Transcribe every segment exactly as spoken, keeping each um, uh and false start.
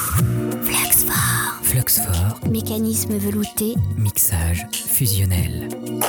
Fluxfort. Fluxfort. Mécanisme velouté. Mixage fusionnel.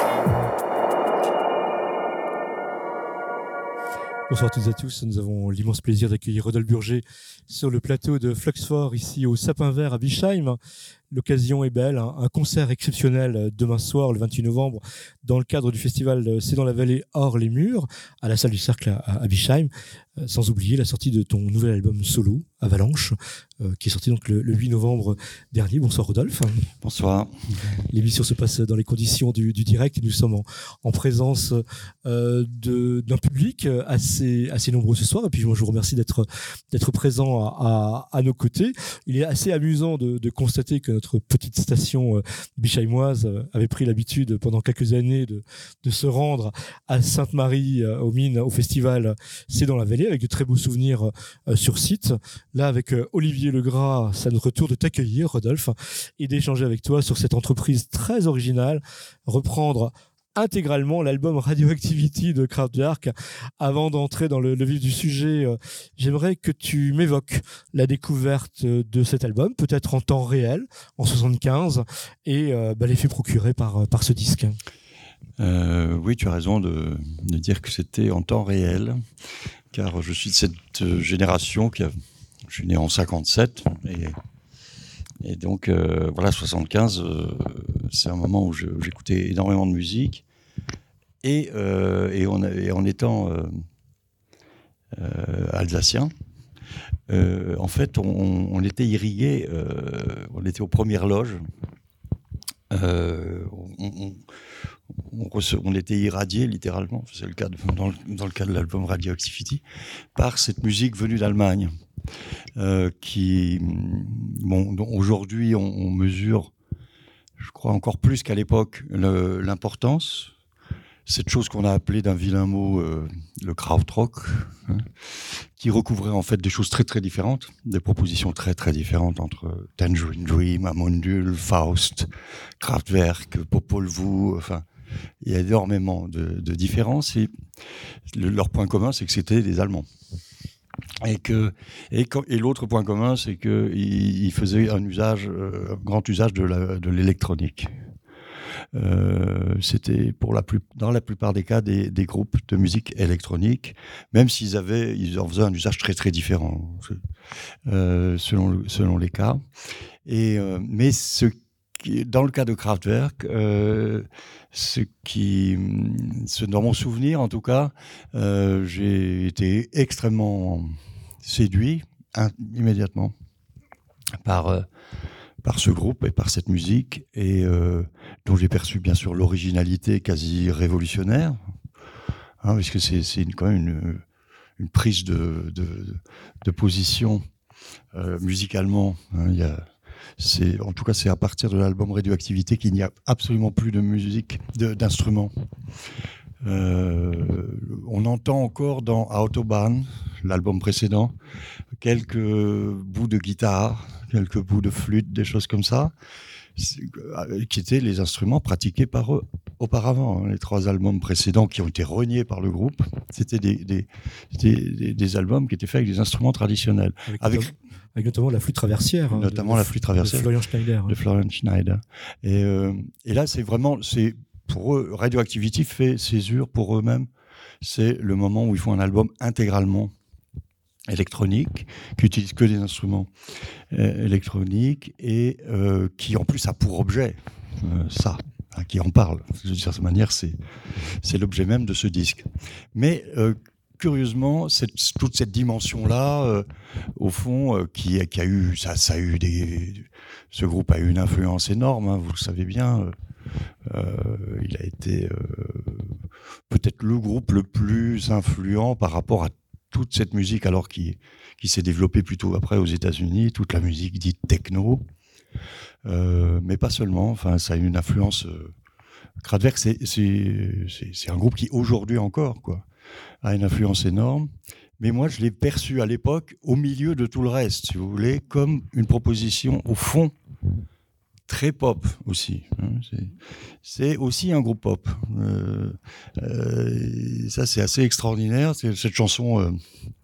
Bonsoir à toutes et à tous, nous avons l'immense plaisir d'accueillir Rodolphe Burger sur le plateau de Fluxfort, ici au Sapin Vert à Bischheim. L'occasion est belle, hein. Un concert exceptionnel demain soir, le vingt-huit novembre, dans le cadre du festival C'est dans la vallée hors les murs, à la salle du Cercle à, à Bischheim, euh, sans oublier la sortie de ton nouvel album solo, Avalanche, euh, qui est sorti donc le, le huit novembre dernier. Bonsoir Rodolphe. Bonsoir. L'émission se passe dans les conditions du, du direct et nous sommes en, en présence euh, de, d'un public assez, assez nombreux ce soir. Et puis moi je vous remercie d'être, d'être présent à, à, à nos côtés. Il est assez amusant de, de constater que notre petite station euh, bischheimoise euh, avait pris l'habitude pendant quelques années de, de se rendre à Sainte-Marie euh, aux Mines au festival C'est dans la vallée avec de très beaux souvenirs euh, sur site. Là avec euh, Olivier Legras, c'est à notre tour de t'accueillir Rodolphe et d'échanger avec toi sur cette entreprise très originale, reprendre intégralement l'album Radioactivity de Kraftwerk. Avant d'entrer dans le, le vif du sujet, euh, j'aimerais que tu m'évoques la découverte de cet album, peut-être en temps réel, en soixante-quinze, et euh, bah, l'effet procuré par, par ce disque. Euh, oui, tu as raison de, de dire que c'était en temps réel, car je suis de cette génération qui a, je suis né en cinquante-sept, et, et donc euh, voilà, soixante-quinze, euh, c'est un moment où, je, où j'écoutais énormément de musique. Et, euh, et, on, et en étant euh, euh, alsacien, euh, en fait, on, on était irrigué, euh, on était aux premières loges, euh, on, on, on, rece, on était irradié littéralement, c'est le cas de, dans, le, dans le cas de l'album Radioactivity, par cette musique venue d'Allemagne, euh, qui, bon, aujourd'hui, on, on mesure, je crois encore plus qu'à l'époque, le, l'importance. Cette chose qu'on a appelée d'un vilain mot euh, le krautrock, hein, qui recouvrait en fait des choses très très différentes, des propositions très très différentes entre Tangerine Dream, Amundul, Faust, Kraftwerk, Popol Vuh, enfin, il y a énormément de, de différences et le, leur point commun c'est que c'était des Allemands. Et, que, et, et l'autre point commun c'est qu'ils ils faisaient un usage, euh, un grand usage de, la, de l'électronique. Euh, c'était pour la plus, dans la plupart des cas des, des groupes de musique électronique, même s'ils avaient, ils en faisaient un usage très très différent euh, selon, selon les cas. Et, euh, mais ce qui, dans le cas de Kraftwerk, euh, ce qui, ce, dans mon souvenir en tout cas, euh, j'ai été extrêmement séduit hein, immédiatement par euh, par ce groupe et par cette musique, et euh, dont j'ai perçu bien sûr l'originalité quasi révolutionnaire, hein, parce que c'est, c'est une, quand même une, une prise de, de, de position euh, musicalement. Hein, il y a, c'est, en tout cas, c'est à partir de l'album Radioactivité qu'il n'y a absolument plus de musique, de, d'instruments. Euh, on entend encore dans Autobahn, l'album précédent, quelques bouts de guitare, quelques bouts de flûte, des choses comme ça, qui étaient les instruments pratiqués par eux auparavant. Les trois albums précédents qui ont été reniés par le groupe, c'était des, des, des, des albums qui étaient faits avec des instruments traditionnels. Avec, avec, notamment, avec notamment la flûte traversière. Hein, notamment de, la flûte traversière. De Florian Schneider. De Florian Schneider. Et, euh, et là, c'est vraiment... C'est, pour eux, Radioactivity fait césure pour eux-mêmes. C'est le moment où ils font un album intégralement électronique, qui utilise que des instruments euh, électroniques et euh, qui en plus a pour objet euh, ça, hein, qui en parle. De certaine manière, c'est, c'est l'objet même de ce disque. Mais euh, curieusement, cette, toute cette dimension-là, euh, au fond, euh, qui, qui a eu, ça, ça a eu des, ce groupe a eu une influence énorme, hein, vous le savez bien. Euh, euh, il a été euh, peut-être le groupe le plus influent par rapport à toute cette musique, alors qui, qui s'est développée plutôt après aux États-Unis, toute la musique dite techno, euh, mais pas seulement. Enfin, ça a eu une influence. Euh, Kraftwerk, c'est, c'est, c'est, c'est un groupe qui aujourd'hui encore, quoi, a une influence énorme. Mais moi, je l'ai perçu à l'époque au milieu de tout le reste, si vous voulez, comme une proposition au fond très pop aussi. C'est, c'est aussi un groupe pop. Euh, euh, ça, c'est assez extraordinaire. C'est cette chanson euh,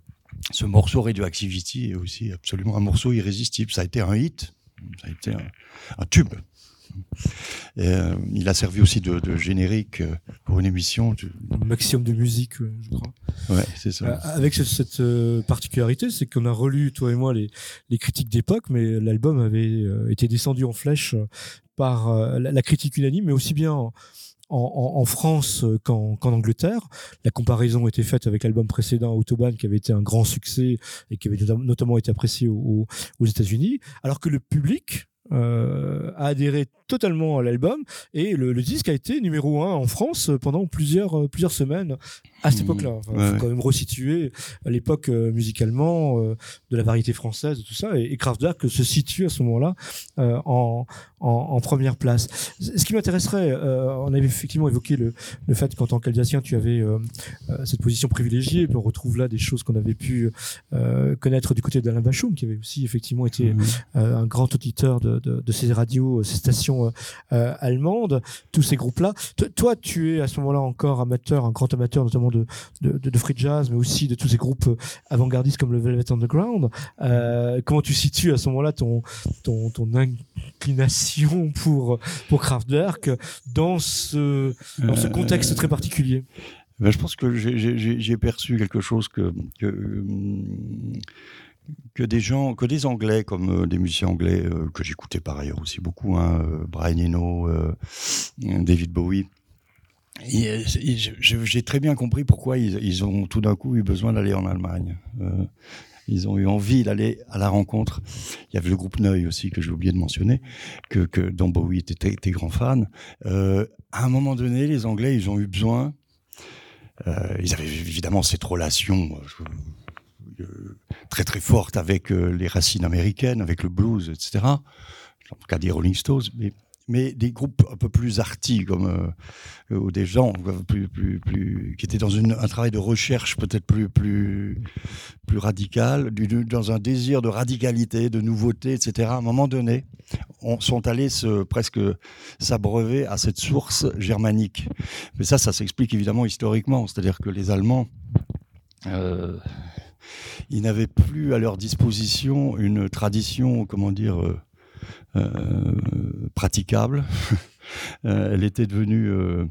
ce morceau Radioactivity est aussi absolument un morceau irrésistible. Ça a été un hit, ça a été un, un tube. Et, euh, il a servi aussi de, de générique pour une émission. De... Maximum de musique, je crois. Ouais, c'est ça. Euh, avec cette, cette euh, particularité, c'est qu'on a relu, toi et moi, les, les critiques d'époque, mais l'album avait euh, été descendu en flèche par euh, la, la critique unanime, mais aussi bien en, en, en France qu'en, qu'en Angleterre. La comparaison était faite avec l'album précédent, Autobahn, qui avait été un grand succès et qui avait notamment été apprécié aux, aux États-Unis, alors que le public Euh, a adhéré totalement à l'album et le, le disque a été numéro un en France pendant plusieurs, euh, plusieurs semaines à cette mmh, époque-là. Enfin, ouais, faut ouais. quand même resituer à l'époque euh, musicalement euh, de la variété française et tout ça, et, et Kraftwerk se situe à ce moment-là euh, en, en, en première place. Ce qui m'intéresserait, euh, on avait effectivement évoqué le, le fait qu'en tant qu'Alsacien tu avais euh, euh, cette position privilégiée, et puis on retrouve là des choses qu'on avait pu euh, connaître du côté d'Alain Bachung, qui avait aussi effectivement été mmh. euh, un grand auditeur de De, de ces radios, ces stations euh, allemandes, tous ces groupes-là. Toi, toi, tu es à ce moment-là encore amateur, un grand amateur notamment de, de, de, de free jazz, mais aussi de tous ces groupes avant-gardistes comme le Velvet Underground. Euh, comment tu situes à ce moment-là ton, ton, ton inclination pour, pour Kraftwerk dans ce, dans ce contexte très particulier? Ben, je pense que j'ai, j'ai, j'ai perçu quelque chose que... que euh, que des gens, que des Anglais, comme euh, des musiciens anglais euh, que j'écoutais par ailleurs aussi beaucoup, hein, euh, Brian Eno, euh, David Bowie. Et, et je, j'ai très bien compris pourquoi ils, ils ont tout d'un coup eu besoin d'aller en Allemagne. Euh, ils ont eu envie d'aller à la rencontre. Il y avait le groupe Neu aussi que j'ai oublié de mentionner, que, que dont Bowie était, était grand fan. Euh, à un moment donné, les Anglais, ils ont eu besoin. Euh, ils avaient évidemment cette relation. Euh, très très forte avec euh, les racines américaines, avec le blues, et cetera. Dans le cas des Rolling Stones, mais, mais des groupes un peu plus arty, comme euh, ou des gens plus, plus, plus, qui étaient dans une, un travail de recherche peut-être plus, plus, plus radical, du, dans un désir de radicalité, de nouveauté, et cetera. À un moment donné, on, sont allés se, presque s'abreuver à cette source germanique. Mais ça, ça s'explique évidemment historiquement, c'est-à-dire que les Allemands... Euh, ils n'avaient plus à leur disposition une tradition, comment dire, euh, euh, praticable. euh, elle était devenue euh,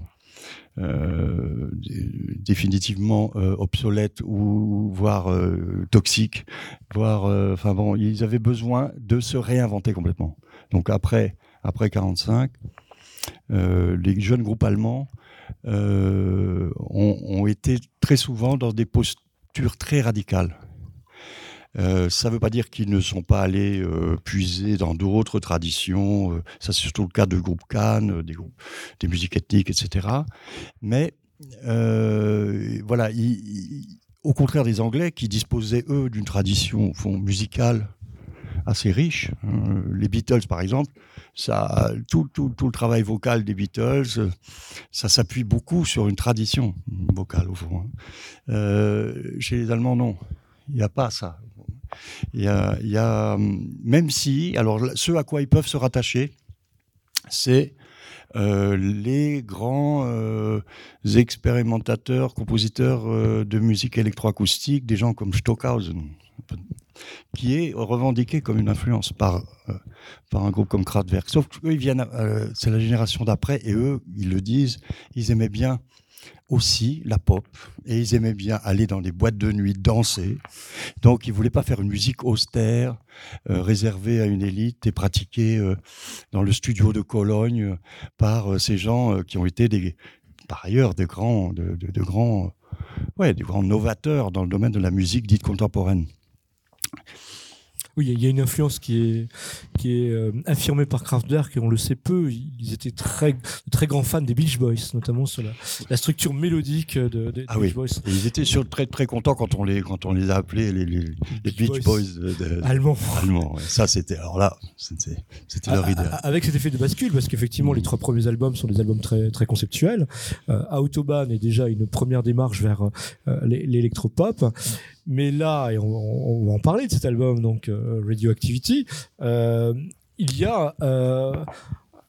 euh, définitivement euh, obsolète ou voire euh, toxique, voire, enfin euh, bon, ils avaient besoin de se réinventer complètement. Donc après, après quarante-cinq, euh, les jeunes groupes allemands euh, ont, ont été très souvent dans des postures très radicales. Euh, ça ne veut pas dire qu'ils ne sont pas allés euh, puiser dans d'autres traditions. Euh, ça, c'est surtout le cas de groupes Cannes, des, groupes, des musiques ethniques, et cetera. Mais euh, voilà, il, il, au contraire des Anglais qui disposaient, eux, d'une tradition au fond, musicale assez riche. Euh, les Beatles, par exemple, ça, tout, tout, tout le travail vocal des Beatles, ça s'appuie beaucoup sur une tradition vocale, au fond. Euh, chez les Allemands, non. Il n'y a pas ça. Il y a, il y a, même si, alors ce à quoi ils peuvent se rattacher, c'est euh, les grands euh, expérimentateurs, compositeurs euh, de musique électroacoustique, des gens comme Stockhausen, qui est revendiqué comme une influence par, euh, par un groupe comme Kraftwerk. Sauf qu'eux, ils viennent, euh, c'est la génération d'après, et eux, ils le disent, ils aimaient bien aussi la pop, et ils aimaient bien aller dans des boîtes de nuit, danser. Donc, ils ne voulaient pas faire une musique austère, euh, réservée à une élite et pratiquée euh, dans le studio de Cologne euh, par euh, ces gens euh, qui ont été, des, par ailleurs, des grands, de, de, de grands, ouais, des grands novateurs dans le domaine de la musique dite contemporaine. Oui, il y a une influence qui est, qui est euh, affirmée par Kraftwerk, et on le sait peu. Ils étaient très, très grands fans des Beach Boys, notamment sur la, la structure mélodique de, de, ah des oui. Beach Boys. Et ils étaient sur, très, très contents quand on les, quand on les a appelés les, les, les Beach, Beach Boys, Boys de, de, allemands. allemands ouais. Ça, c'était, alors là, c'était, c'était leur idée. Avec cet effet de bascule, parce qu'effectivement, mmh. les trois premiers albums sont des albums très, très conceptuels. Euh, Autobahn est déjà une première démarche vers euh, l'électropop. Mais là, et on, on va en parler de cet album, donc euh, Radioactivity, euh, il y a euh,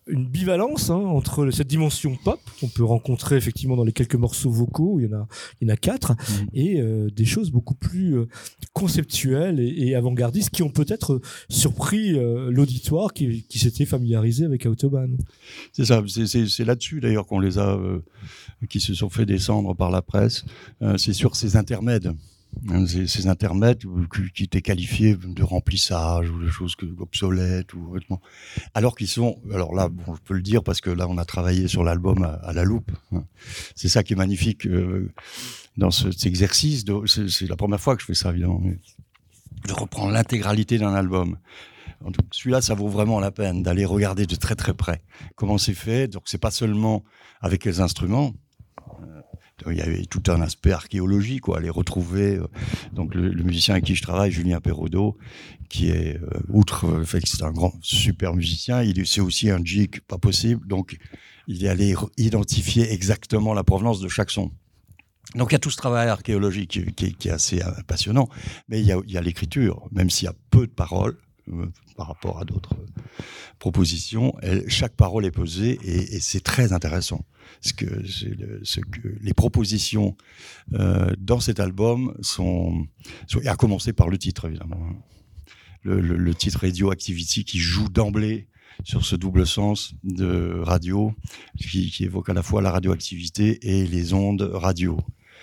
une bivalence hein, entre cette dimension pop qu'on peut rencontrer effectivement dans les quelques morceaux vocaux, il y en a, il y en a quatre, mmh. et euh, des choses beaucoup plus euh, conceptuelles et, et avant-gardistes qui ont peut-être surpris euh, l'auditoire qui, qui s'était familiarisé avec Autobahn. C'est ça, c'est, c'est, c'est là-dessus d'ailleurs qu'on les a, euh, qui se sont fait descendre par la presse, euh, c'est sur ces intermèdes. Ces, ces intermèdes qui étaient qualifiés de remplissage ou de choses que, obsolètes ou alors qu'ils sont, alors là bon, je peux le dire parce que là on a travaillé sur l'album à, à la loupe. C'est ça qui est magnifique euh, dans ce, cet exercice. De, c'est, c'est la première fois que je fais ça évidemment, mais de reprendre l'intégralité d'un album. Donc, celui-là, ça vaut vraiment la peine d'aller regarder de très très près comment c'est fait. Donc c'est pas seulement avec les instruments. Il y avait tout un aspect archéologique, quoi, les retrouver. Donc le, le musicien avec qui je travaille, Julien Perraudot, qui est euh, outre le fait que c'est un grand super musicien, il c'est aussi un geek pas possible. Donc il est allé identifier exactement la provenance de chaque son. Donc il y a tout ce travail archéologique qui, qui, qui est assez passionnant, mais il y a, il y a l'écriture, même s'il y a peu de paroles. Euh, par rapport à d'autres euh, propositions, elle, chaque parole est posée et, et c'est très intéressant. Ce que, c'est le, ce que les propositions euh, dans cet album sont, sont, et à commencer par le titre évidemment, le, le, le titre Radioactivity qui joue d'emblée sur ce double sens de radio, qui, qui évoque à la fois la radioactivité et les ondes radio.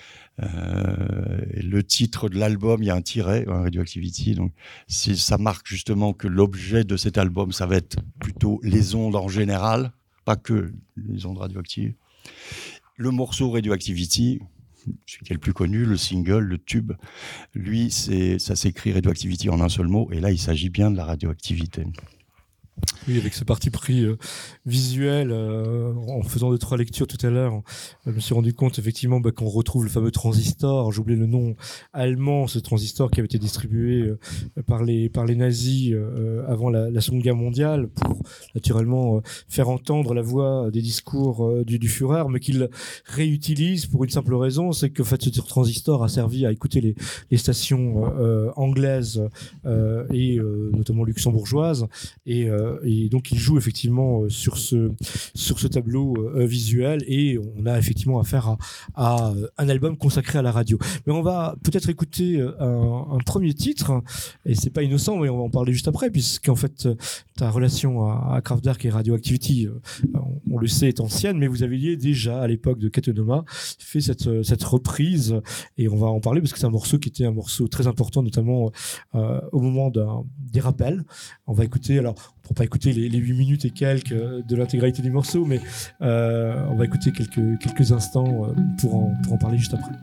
Euh, le titre de l'album, il y a un tiret, un Radioactivity, donc c'est, ça marque justement que l'objet de cet album, ça va être plutôt les ondes en général, pas que les ondes radioactives. Le morceau Radioactivity, celui qui est le plus connu, le single, le tube, lui, c'est, ça s'écrit Radioactivity en un seul mot, et là, il s'agit bien de la radioactivité. Oui, avec ce parti pris euh, visuel, euh, en faisant deux trois lectures tout à l'heure, je me suis rendu compte effectivement bah, qu'on retrouve le fameux transistor. J'ai oublié le nom allemand, ce transistor qui avait été distribué euh, par les par les nazis euh, avant la, la Seconde Guerre mondiale pour naturellement euh, faire entendre la voix des discours euh, du, du Führer, mais qu'ils réutilisent pour une simple raison, c'est que en fait ce transistor a servi à écouter les, les stations euh, anglaises euh, et euh, notamment luxembourgeoises et euh, et donc il joue effectivement sur ce sur ce tableau euh, visuel et on a effectivement affaire à, à un album consacré à la radio. Mais on va peut-être écouter un, un premier titre et c'est pas innocent, mais on va en parler juste après puisqu'en fait ta relation à, à Kraftwerk et Radioactivity, on, on le sait, est ancienne, mais vous aviez déjà à l'époque de Ketonoma fait cette cette reprise et on va en parler parce que c'est un morceau qui était un morceau très important, notamment euh, au moment d'un, des rappels. On va écouter alors. On va pas écouter les, les huit minutes et quelques de l'intégralité du morceau, mais euh, on va écouter quelques, quelques instants pour en, pour en parler juste après.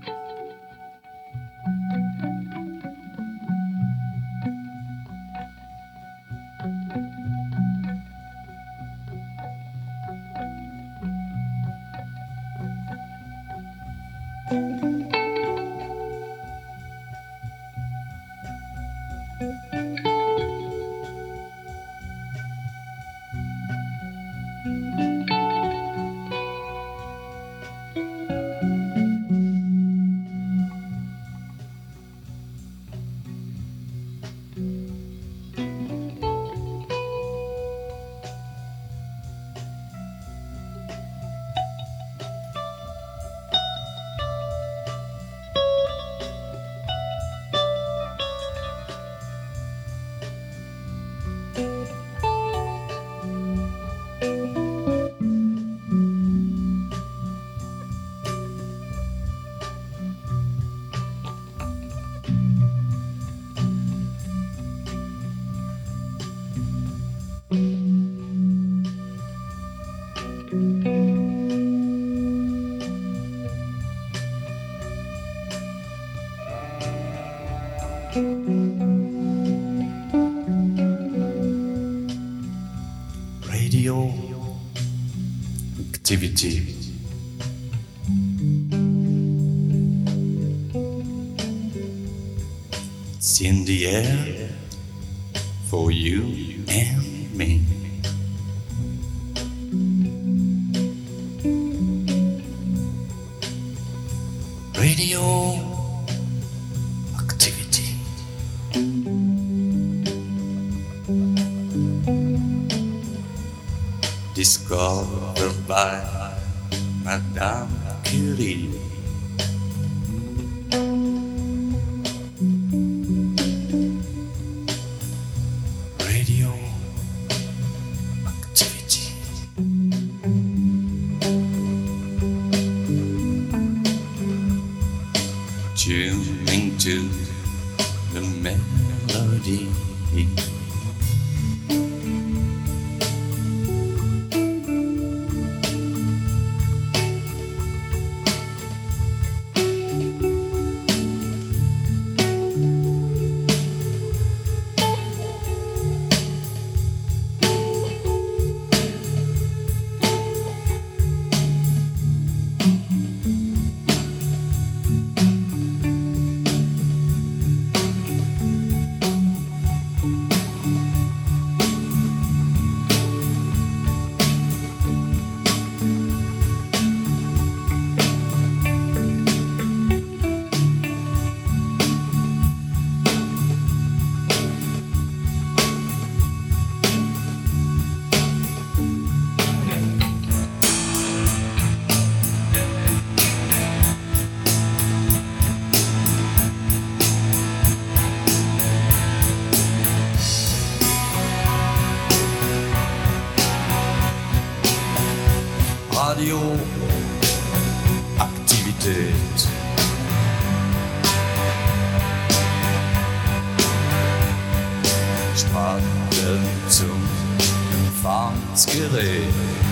Activity. It's in the air for you and me. Radio activity. discovered by Madame Curie. Radioactivity. Tuning to the melody. Radioaktivität. Strahlen zum Empfangsgerät.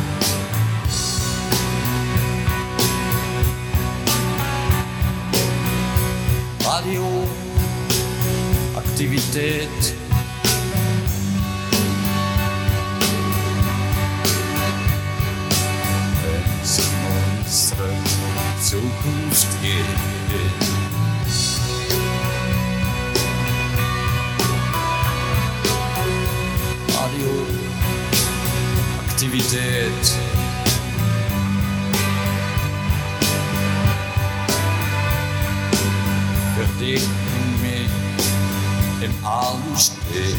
Radioaktivität. Zukunft geht. Radioaktivität. Für dich und mich im Arm steht.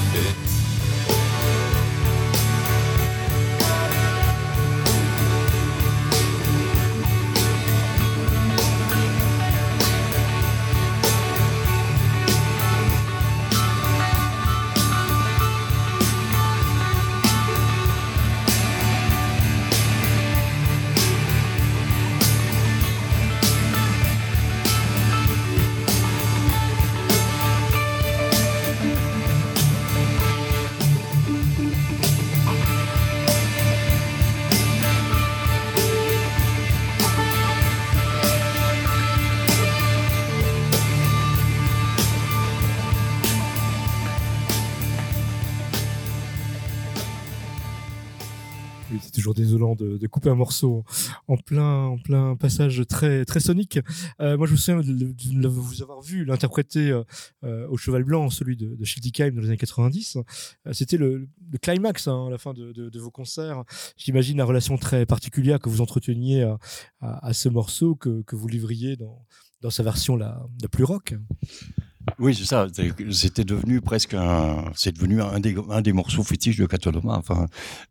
C'est toujours désolant de, de couper un morceau en plein, en plein passage très, très sonique. Euh, moi, je me souviens de, de, de vous avoir vu l'interpréter euh, au Cheval Blanc, celui de, de Schiltigheim dans les années quatre-vingt-dix. Euh, c'était le, le climax hein, à la fin de, de, de vos concerts. J'imagine la relation très particulière que vous entreteniez à, à, à ce morceau que, que vous livriez dans, dans sa version la, la plus rock. Oui, c'est ça. C'était devenu presque un, c'est devenu un des, un des morceaux fétiches de Cat Thomas. Enfin,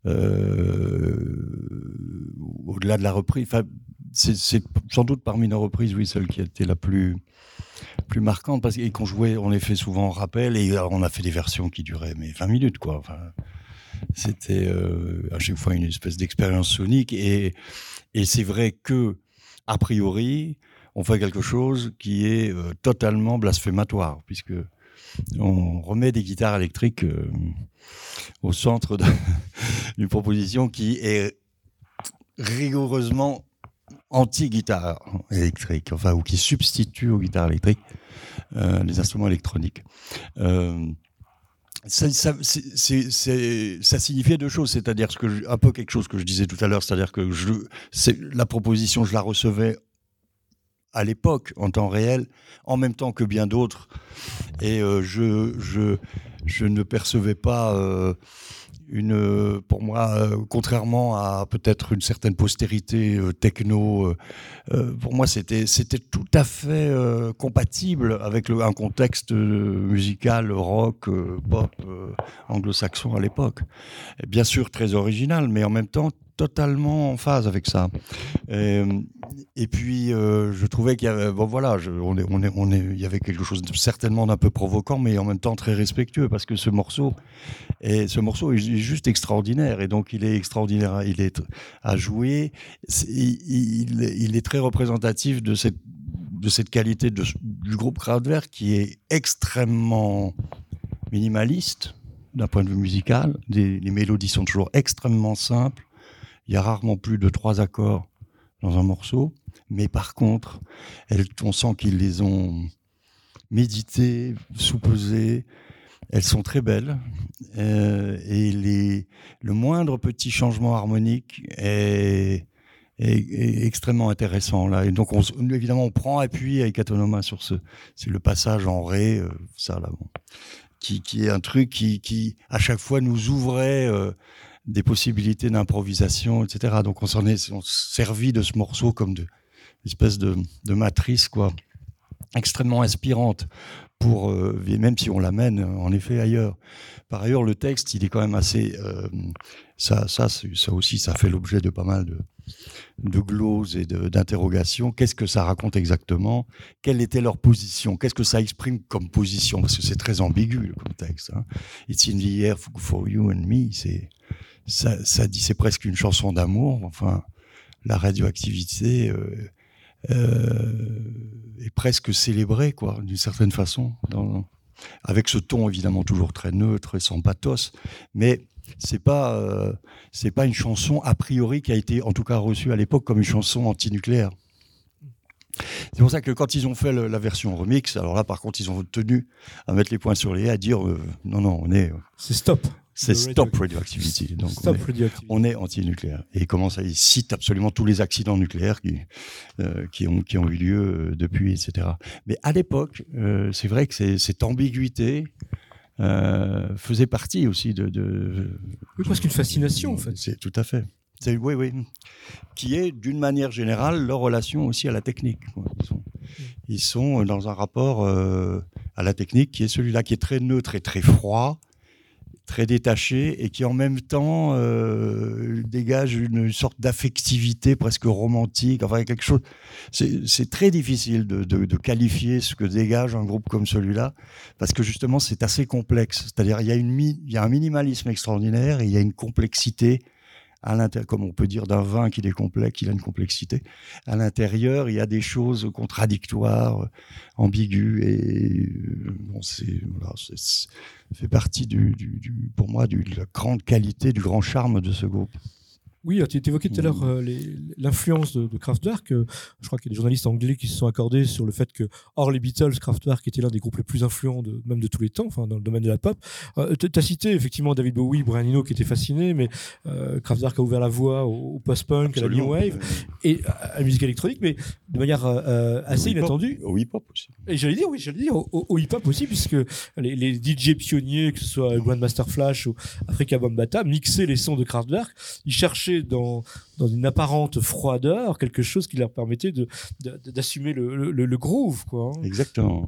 euh, au-delà de la reprise, enfin, c'est, c'est sans doute parmi nos reprises, oui, celle qui a été la plus, plus marquante parce et qu'on jouait, on les fait souvent en rappel et alors, on a fait des versions qui duraient mais vingt minutes, quoi. Enfin, c'était euh, à chaque fois une espèce d'expérience sonique et, et c'est vrai que, a priori, on fait quelque chose qui est euh, totalement blasphématoire, puisque on remet des guitares électriques euh, au centre de, d'une proposition qui est rigoureusement anti-guitare électrique, enfin, ou qui substitue aux guitares électriques euh, les instruments électroniques. Euh, Ça, ça, c'est, c'est, c'est, ça signifiait deux choses, c'est-à-dire ce que je, un peu quelque chose que je disais tout à l'heure, c'est-à-dire que je, c'est, la proposition, je la recevais à l'époque, en temps réel, en même temps que bien d'autres, et euh, je, je, je ne percevais pas euh, une, pour moi, euh, contrairement à peut-être une certaine postérité euh, techno, euh, pour moi c'était c'était tout à fait euh, compatible avec le, un contexte euh, musical rock, euh, pop, euh, anglo-saxon à l'époque. Et bien sûr très original, mais en même temps totalement en phase avec ça. Et, et puis euh, je trouvais qu'il y avait, bon voilà, je, on est, on est, on est, il y avait quelque chose de, certainement d'un peu provoquant, mais en même temps très respectueux, parce que ce morceau, et ce morceau est juste extraordinaire, et donc il est extraordinaire, il est à jouer, il, il, il est très représentatif de cette, de cette qualité de, du groupe Kraftwerk qui est extrêmement minimaliste d'un point de vue musical. Les, les mélodies sont toujours extrêmement simples. Il y a rarement plus de trois accords dans un morceau, mais par contre, elles, on sent qu'ils les ont méditées, sous-pesées. Elles sont très belles euh, et les, le moindre petit changement harmonique est, est, est extrêmement intéressant là. Et donc, on, évidemment, on prend appui avec Atonoma sur ce, c'est le passage en ré, euh, ça là, bon, qui, qui est un truc qui, qui à chaque fois nous ouvrait. Euh, des possibilités d'improvisation, et cetera. Donc on s'en est on servi de ce morceau comme de espèce de, de matrice, quoi, extrêmement inspirante pour euh, même si on l'amène en effet ailleurs. Par ailleurs, le texte, il est quand même assez euh, ça, ça, ça aussi, ça fait l'objet de pas mal de, de gloses et de, d'interrogations. Qu'est-ce que ça raconte exactement ? Quelle était leur position ? Qu'est-ce que ça exprime comme position ? Parce que c'est très ambigu comme texte. Hein. It's in the air for you and me. C'est Ça, ça dit, c'est presque une chanson d'amour. Enfin, la radioactivité euh, euh, est presque célébrée, quoi, d'une certaine façon, dans, avec ce ton évidemment toujours très neutre et sans pathos. Mais c'est pas, euh, c'est pas une chanson a priori qui a été, en tout cas, reçue à l'époque comme une chanson antinucléaire. C'est pour ça que quand ils ont fait le, la version remix, alors là, par contre, ils ont tenu à mettre les points sur les i, à dire euh, non, non, on est. C'est stop. C'est Stop Radioactivity. Donc Stop on est, Radioactivity. On est anti-nucléaire. Et il commence à, il cite absolument tous les accidents nucléaires qui, euh, qui, ont, qui ont eu lieu depuis, et cetera. Mais à l'époque, euh, c'est vrai que c'est, cette ambiguïté euh, faisait partie aussi de. de oui, presque une fascination, en fait. C'est tout à fait. C'est, oui, oui. Qui est, d'une manière générale, leur relation aussi à la technique. Ils sont, ils sont dans un rapport euh, à la technique qui est celui-là, qui est très neutre et très froid, très détaché, et qui en même temps euh, dégage une sorte d'affectivité presque romantique, enfin quelque chose. C'est, c'est très difficile de, de, de qualifier ce que dégage un groupe comme celui-là, parce que justement c'est assez complexe. C'est-à-dire il y a une, il y a un minimalisme extraordinaire et il y a une complexité à l'intérieur, comme on peut dire d'un vin qu'il est complexe, qu'il a une complexité. À l'intérieur, il y a des choses contradictoires, ambiguës, et bon, c'est, voilà, c'est, c'est fait partie du, du, du, pour moi, du, de la grande qualité, du grand charme de ce groupe. Oui, tu évoquais tout à l'heure euh, les, l'influence de, de Kraftwerk. Euh, je crois qu'il y a des journalistes anglais qui se sont accordés sur le fait que, hors les Beatles, Kraftwerk était l'un des groupes les plus influents, de, même de tous les temps, enfin dans le domaine de la pop. Euh, tu as cité effectivement David Bowie, Brian Eno qui étaient fascinés, mais euh, Kraftwerk a ouvert la voie au, au post-punk, absolument, à la new wave et à la musique électronique, mais de manière euh, assez inattendue. Au hip-hop aussi. Et j'allais dire, oui, j'allais dire au, au, au hip-hop aussi, puisque les, les D J pionniers, que ce soit Grandmaster Flash ou Afrika Bambaataa, mixaient les sons de Kraftwerk. Ils cherchaient dans dans une apparente froideur, quelque chose qui leur permettait de, de, d'assumer le, le, le groove, quoi. Exactement.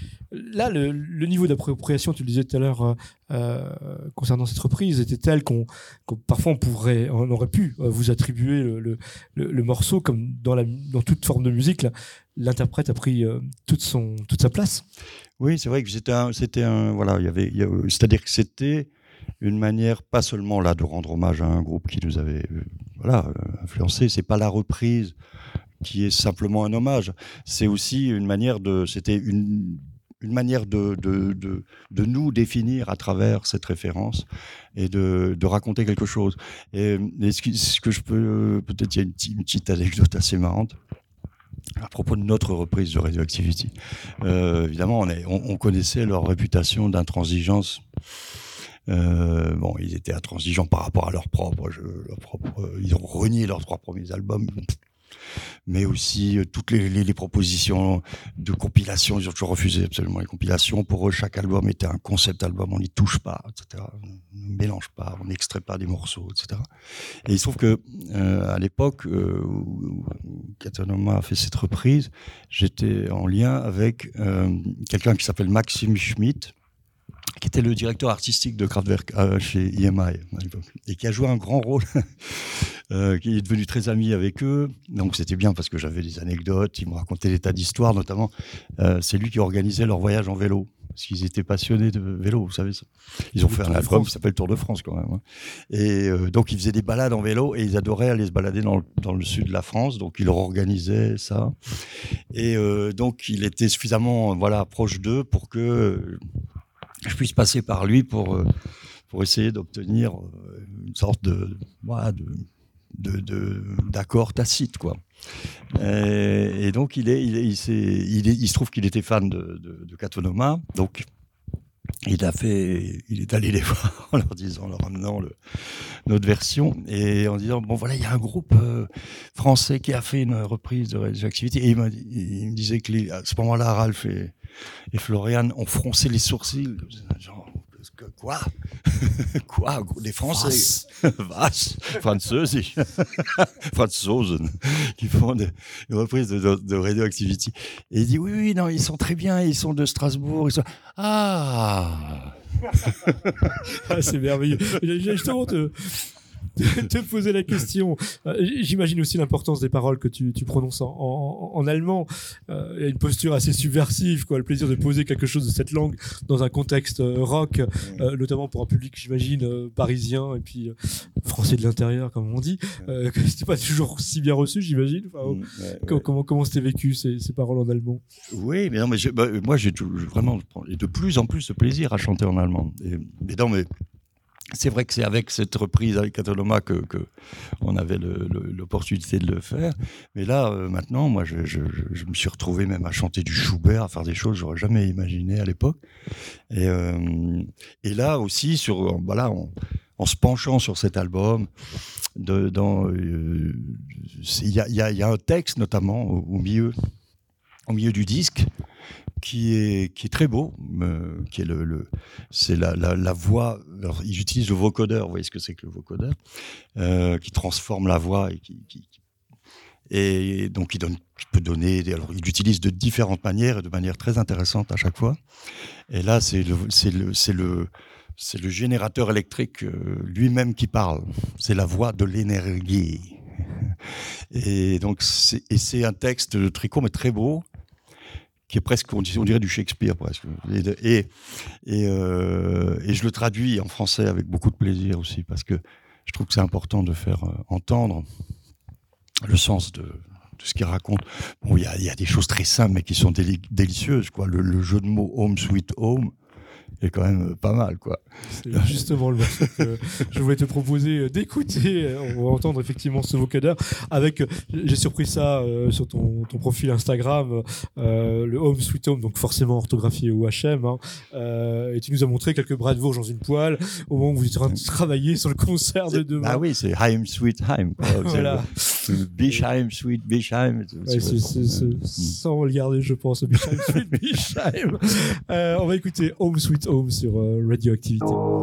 Là, le, le niveau d'appropriation, tu le disais tout à l'heure, euh, concernant cette reprise, était tel qu'on, qu'on parfois on pourrait, on aurait pu vous attribuer le, le, le, le morceau comme dans la, dans toute forme de musique, là, l'interprète a pris euh, toute son, toute sa place. Oui, c'est vrai que c'était un, c'était un, voilà, il y avait, il y a, c'est-à-dire que c'était une manière, pas seulement là de rendre hommage à un groupe qui nous avait euh, voilà, euh, influencé, c'est pas la reprise qui est simplement un hommage, c'est aussi une manière de, c'était une, une manière de, de, de, de nous définir à travers cette référence et de, de raconter quelque chose. Et, et ce, qui, ce que je peux, peut-être il y a une, une petite anecdote assez marrante à propos de notre reprise de Radioactivity. Euh, évidemment, on, est, on, on connaissait leur réputation d'intransigeance. Euh, bon, ils étaient intransigeants par rapport à leur propre jeu, leur propre, euh, ils ont renié leurs trois premiers albums. mais aussi euh, toutes les, les, les propositions de compilation. Ils ont toujours refusé absolument les compilations. Pour eux, chaque album était un concept album, on n'y touche pas, et cetera. On ne mélange pas, on n'extrait pas des morceaux, et cetera. Et il se trouve que euh, à l'époque euh, où, où Katanoma a fait cette reprise, j'étais en lien avec euh, quelqu'un qui s'appelle Maxime Schmidt, qui était le directeur artistique de Kraftwerk euh, chez I M I à l'époque, et qui a joué un grand rôle, euh, qui est devenu très ami avec eux. Donc c'était bien parce que j'avais des anecdotes, ils me racontaient des tas d'histoires, notamment euh, c'est lui qui organisait leur voyage en vélo, parce qu'ils étaient passionnés de vélo, vous savez ça. Ils ont fait un album qui s'appelle Tour de France quand même. Hein. Et euh, donc ils faisaient des balades en vélo et ils adoraient aller se balader dans le, dans le sud de la France, donc ils leur organisaient ça. Et euh, donc il était suffisamment voilà, proche d'eux pour que... Euh, je puisse passer par lui pour, euh, pour essayer d'obtenir euh, une sorte de, voilà, de, de, de, d'accord tacite, quoi. Et, et donc, il, est, il, est, il, s'est, il, est, il se trouve qu'il était fan de, de, de Katonoma, donc il, a fait, il est allé les voir en leur disant, en leur ramenant le, notre version, et en disant, bon voilà, il y a un groupe euh, français qui a fait une reprise de Radioactivity, et il, m'a, il me disait que les, à ce moment-là, Ralph et Et Florian ont froncé les sourcils. Genre, quoi Quoi Des Français Was Französ Franzosen qui font des, des reprises de, de, de Radioactivity. Et il dit oui, oui, non, ils sont très bien, ils sont de Strasbourg. Ils sont... Ah ah, c'est merveilleux. J'ai justement te... te poser la question. Euh, j'imagine aussi l'importance des paroles que tu, tu prononces en, en, en allemand. Euh, il y a une posture assez subversive, quoi, le plaisir de poser quelque chose de cette langue dans un contexte euh, rock, euh, notamment pour un public, j'imagine, euh, parisien et puis euh, français de l'intérieur, comme on dit. Euh, que c'était pas toujours si bien reçu, j'imagine. Enfin, ouais, comment, ouais. comment comment c'était vécu ces, ces paroles en allemand? Oui, mais non, mais j'ai, bah, moi j'ai tout, vraiment de plus en plus de plaisir à chanter en allemand. Et, mais non, mais c'est vrai que c'est avec cette reprise avec Katonoma que, que on avait le, le, l'opportunité de le faire. Mais là, euh, maintenant, moi, je, je, je me suis retrouvé même à chanter du Schubert, à faire des choses que j'aurais jamais imaginées à l'époque. Et, euh, et là aussi, sur, voilà, en, en se penchant sur cet album, de, dans, il euh, y, a, y, a, y a un texte notamment au, au milieu, au milieu du disque. Qui est, qui est très beau, euh, qui est le, le, c'est la, la, la voix. Alors, ils utilisent le vocodeur, vous voyez ce que c'est que le vocodeur, euh, qui transforme la voix et qui, qui, qui et donc il donne, qui peut donner. Des, alors, il l'utilise de différentes manières et de manière très intéressante à chaque fois. Et là, c'est le, c'est le, c'est le, c'est le générateur électrique euh, lui-même qui parle. C'est la voix de l'énergie. Et donc, c'est, et c'est un texte très court mais très beau, qui est presque, on dirait du Shakespeare presque. Et, et, et, euh, et je le traduis en français avec beaucoup de plaisir aussi, parce que je trouve que c'est important de faire euh, entendre le sens de, de ce qu'il raconte. Bon, il y a, y a des choses très simples, mais qui sont déli- délicieuses, quoi. Le, le jeu de mots Home Sweet Home est quand même pas mal, quoi. C'est justement le morceau que je voulais te proposer d'écouter. On va entendre effectivement ce vocodeur avec, j'ai surpris ça euh, sur ton, ton profil Instagram, euh, le Home Sweet Home, donc forcément orthographié au H M, hein, euh, et tu nous as montré quelques bravoures dans une poêle au moment où vous étiez en train de travailler sur le concert de demain. Ah oui, c'est Heim Sweet Heim. Voilà. Bischheim Sweet Bischheim. Ouais, c'est, c'est, c'est, sans le garder, je pense, Bischheim Sweet Bischheim. Euh, on va écouter Home Sweet Home sur euh, Radioactivity.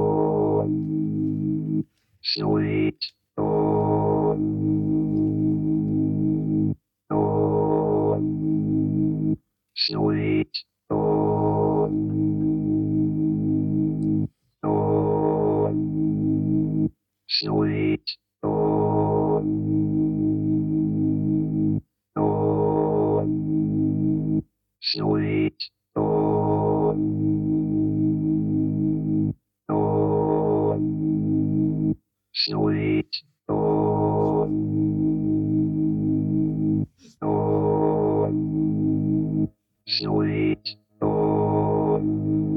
Sweet home. Home. Sweet home. Home. Sweet home. Home. Sweet home. Sweet home. Home. Sweet home.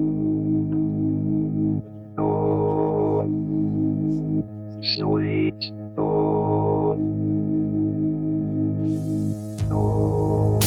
Home. Sweet home. Home.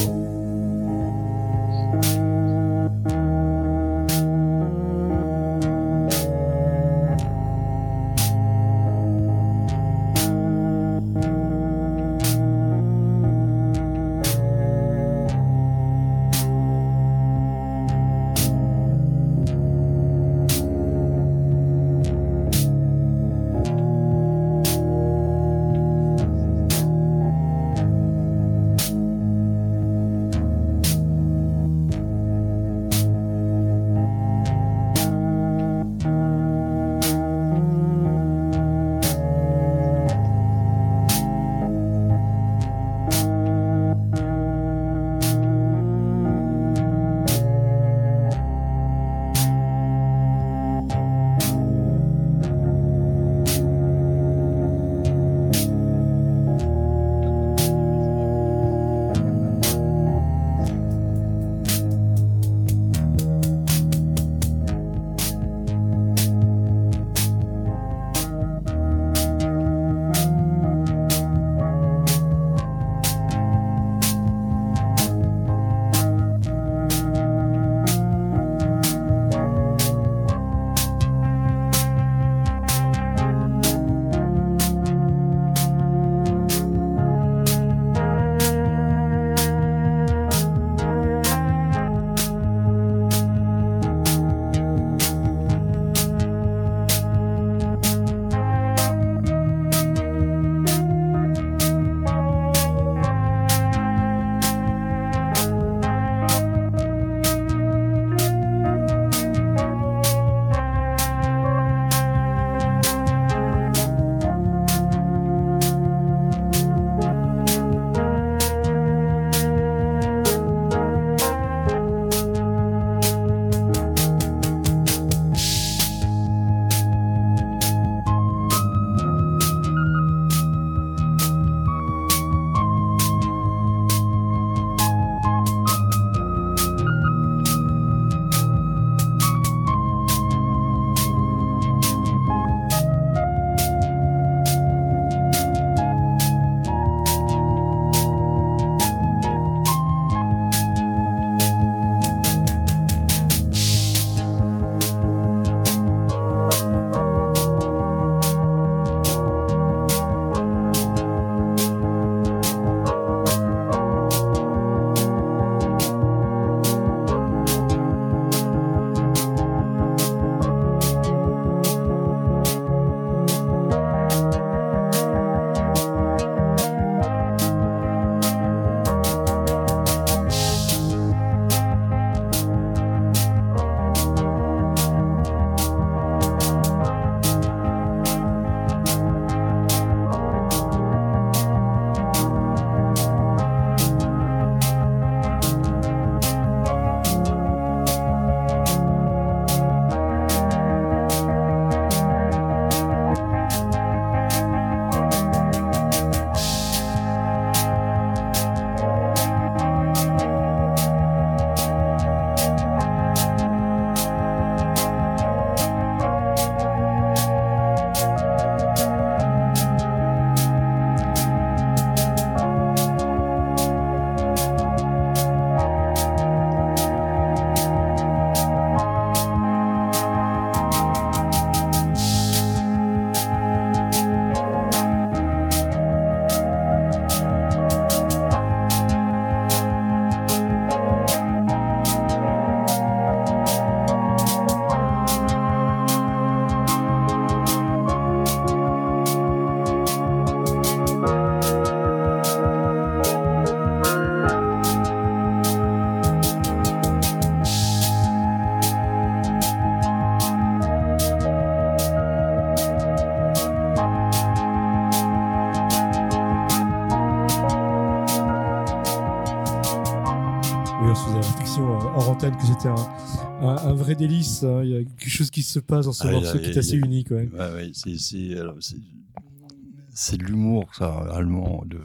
l'émission euh, hors antenne que c'était un, un, un vrai délice. Hein. Il y a quelque chose qui se passe dans ce Ah, morceau il y a- qui est il y a- assez unique. Ouais. Ouais, ouais, c'est, c'est, alors, c'est, c'est de l'humour, ça, allemand. De...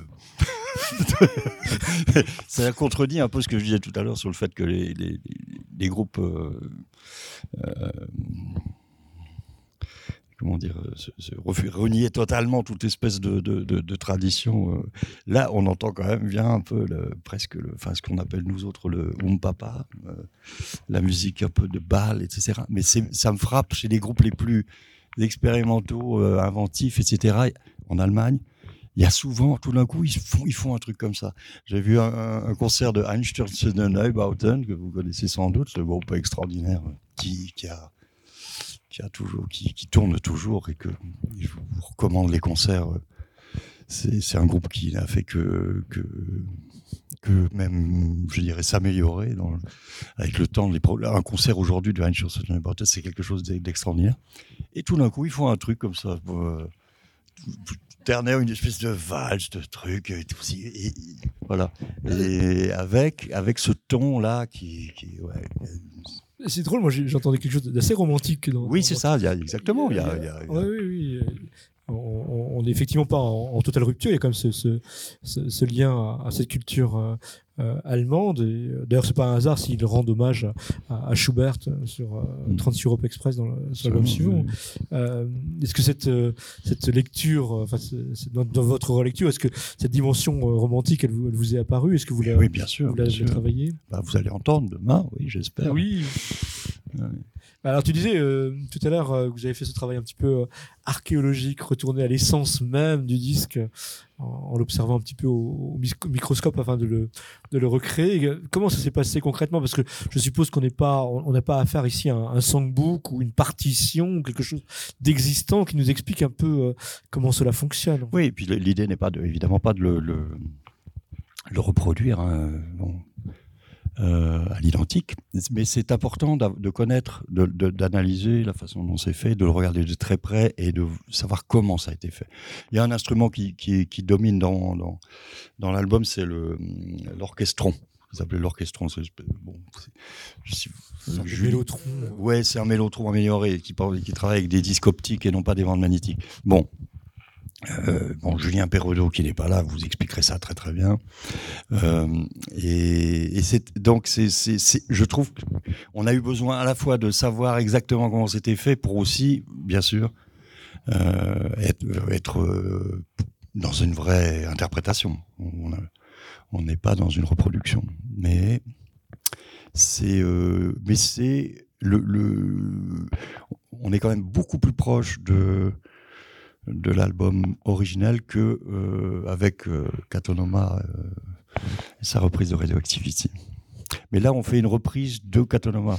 ça contredit un peu ce que je disais tout à l'heure sur le fait que les, les, les groupes. Euh, euh, comment dire, se, se refu- renier totalement toute espèce de, de, de, de tradition. Euh. Là, on entend quand même bien un peu le, presque le, enfin, ce qu'on appelle nous autres le Oum Papa, euh, la musique un peu de bal, et cetera. Mais c'est, ça me frappe chez les groupes les plus expérimentaux, euh, inventifs, et cetera. En Allemagne, il y a souvent, tout d'un coup, ils font, ils font un truc comme ça. J'ai vu un, un concert de Einstürzende Neubauten, que vous connaissez sans doute, ce groupe extraordinaire qui, qui a qui a toujours, qui, qui tourne toujours et que je vous recommande les concerts. C'est, c'est un groupe qui n'a fait que, que, que même, je dirais, s'améliorer dans, avec le temps. Les pro- un concert aujourd'hui de Einstürzende Neubauten, c'est quelque chose d'extraordinaire. Et tout d'un coup, ils font un truc comme ça. Euh, Terner, une espèce de valse, de truc, et tout, et, et, voilà. Et avec, avec ce ton-là qui, qui ouais, C'est drôle, moi j'ai- j'entendais quelque chose d'assez romantique. Dans, oui, dans- c'est ça, il y a, exactement. Il y a, il y a- il y a- Ouais, oui, oui. On- On on n'est effectivement pas en, en totale rupture. Il y a quand même ce, ce, ce, ce lien à, à cette culture euh, euh, allemande. Et, euh, d'ailleurs, c'est pas un hasard s'il rend hommage à, à Schubert sur euh, Mm. trente Europe Express dans le, sur l'album suivant. Euh, est-ce que cette, euh, cette lecture, euh, enfin, c'est- c'est dans, dans votre relecture, est-ce que cette dimension euh, romantique, elle vous, elle vous est apparue? Est-ce que vous la, oui, bien sûr. vous la- bien la sûr. travaillez? Bah, vous allez entendre demain, oui, j'espère. Oui. Ouais. Alors tu disais euh, tout à l'heure euh, que vous avez fait ce travail un petit peu euh, archéologique, retourner à l'essence même du disque, euh, en, en l'observant un petit peu au, au mis- microscope afin de le, de le recréer. Et, euh, comment ça s'est passé concrètement? Parce que je suppose qu'on n'est pas, on on n'a pas affaire ici à un, un songbook ou une partition ou quelque chose d'existant qui nous explique un peu euh, comment cela fonctionne. Oui, et puis l'idée n'est pas de, évidemment pas de le, le, le reproduire. Hein, bon. Euh, à l'identique, mais c'est important d'av- de connaître, de, de, d'analyser la façon dont c'est fait, de le regarder de très près et de savoir comment ça a été fait. Il y a un instrument qui, qui, qui domine dans, dans, dans l'album, c'est le, l'orchestron. Ça s'appelle l'orchestron. C'est, bon, c'est, je sais- C'est un Julie- mélotron. Ouais, c'est un mélotron amélioré qui, parle- qui travaille avec des disques optiques et non pas des bandes magnétiques. Bon. Euh, bon, Julien Perrodeau qui n'est pas là, vous expliquerez ça très très bien. Euh, et, et c'est donc c'est, c'est, c'est, je trouve qu'on a eu besoin à la fois de savoir exactement comment c'était fait pour aussi, bien sûr, euh, être, être euh, dans une vraie interprétation. On a, on n'est pas dans une reproduction, mais c'est, euh, mais c'est le, le, on est quand même beaucoup plus proche de de l'album original que euh, avec euh, Katonoma euh, et sa reprise de Radioactivity. Mais là, on fait une reprise de Katonoma.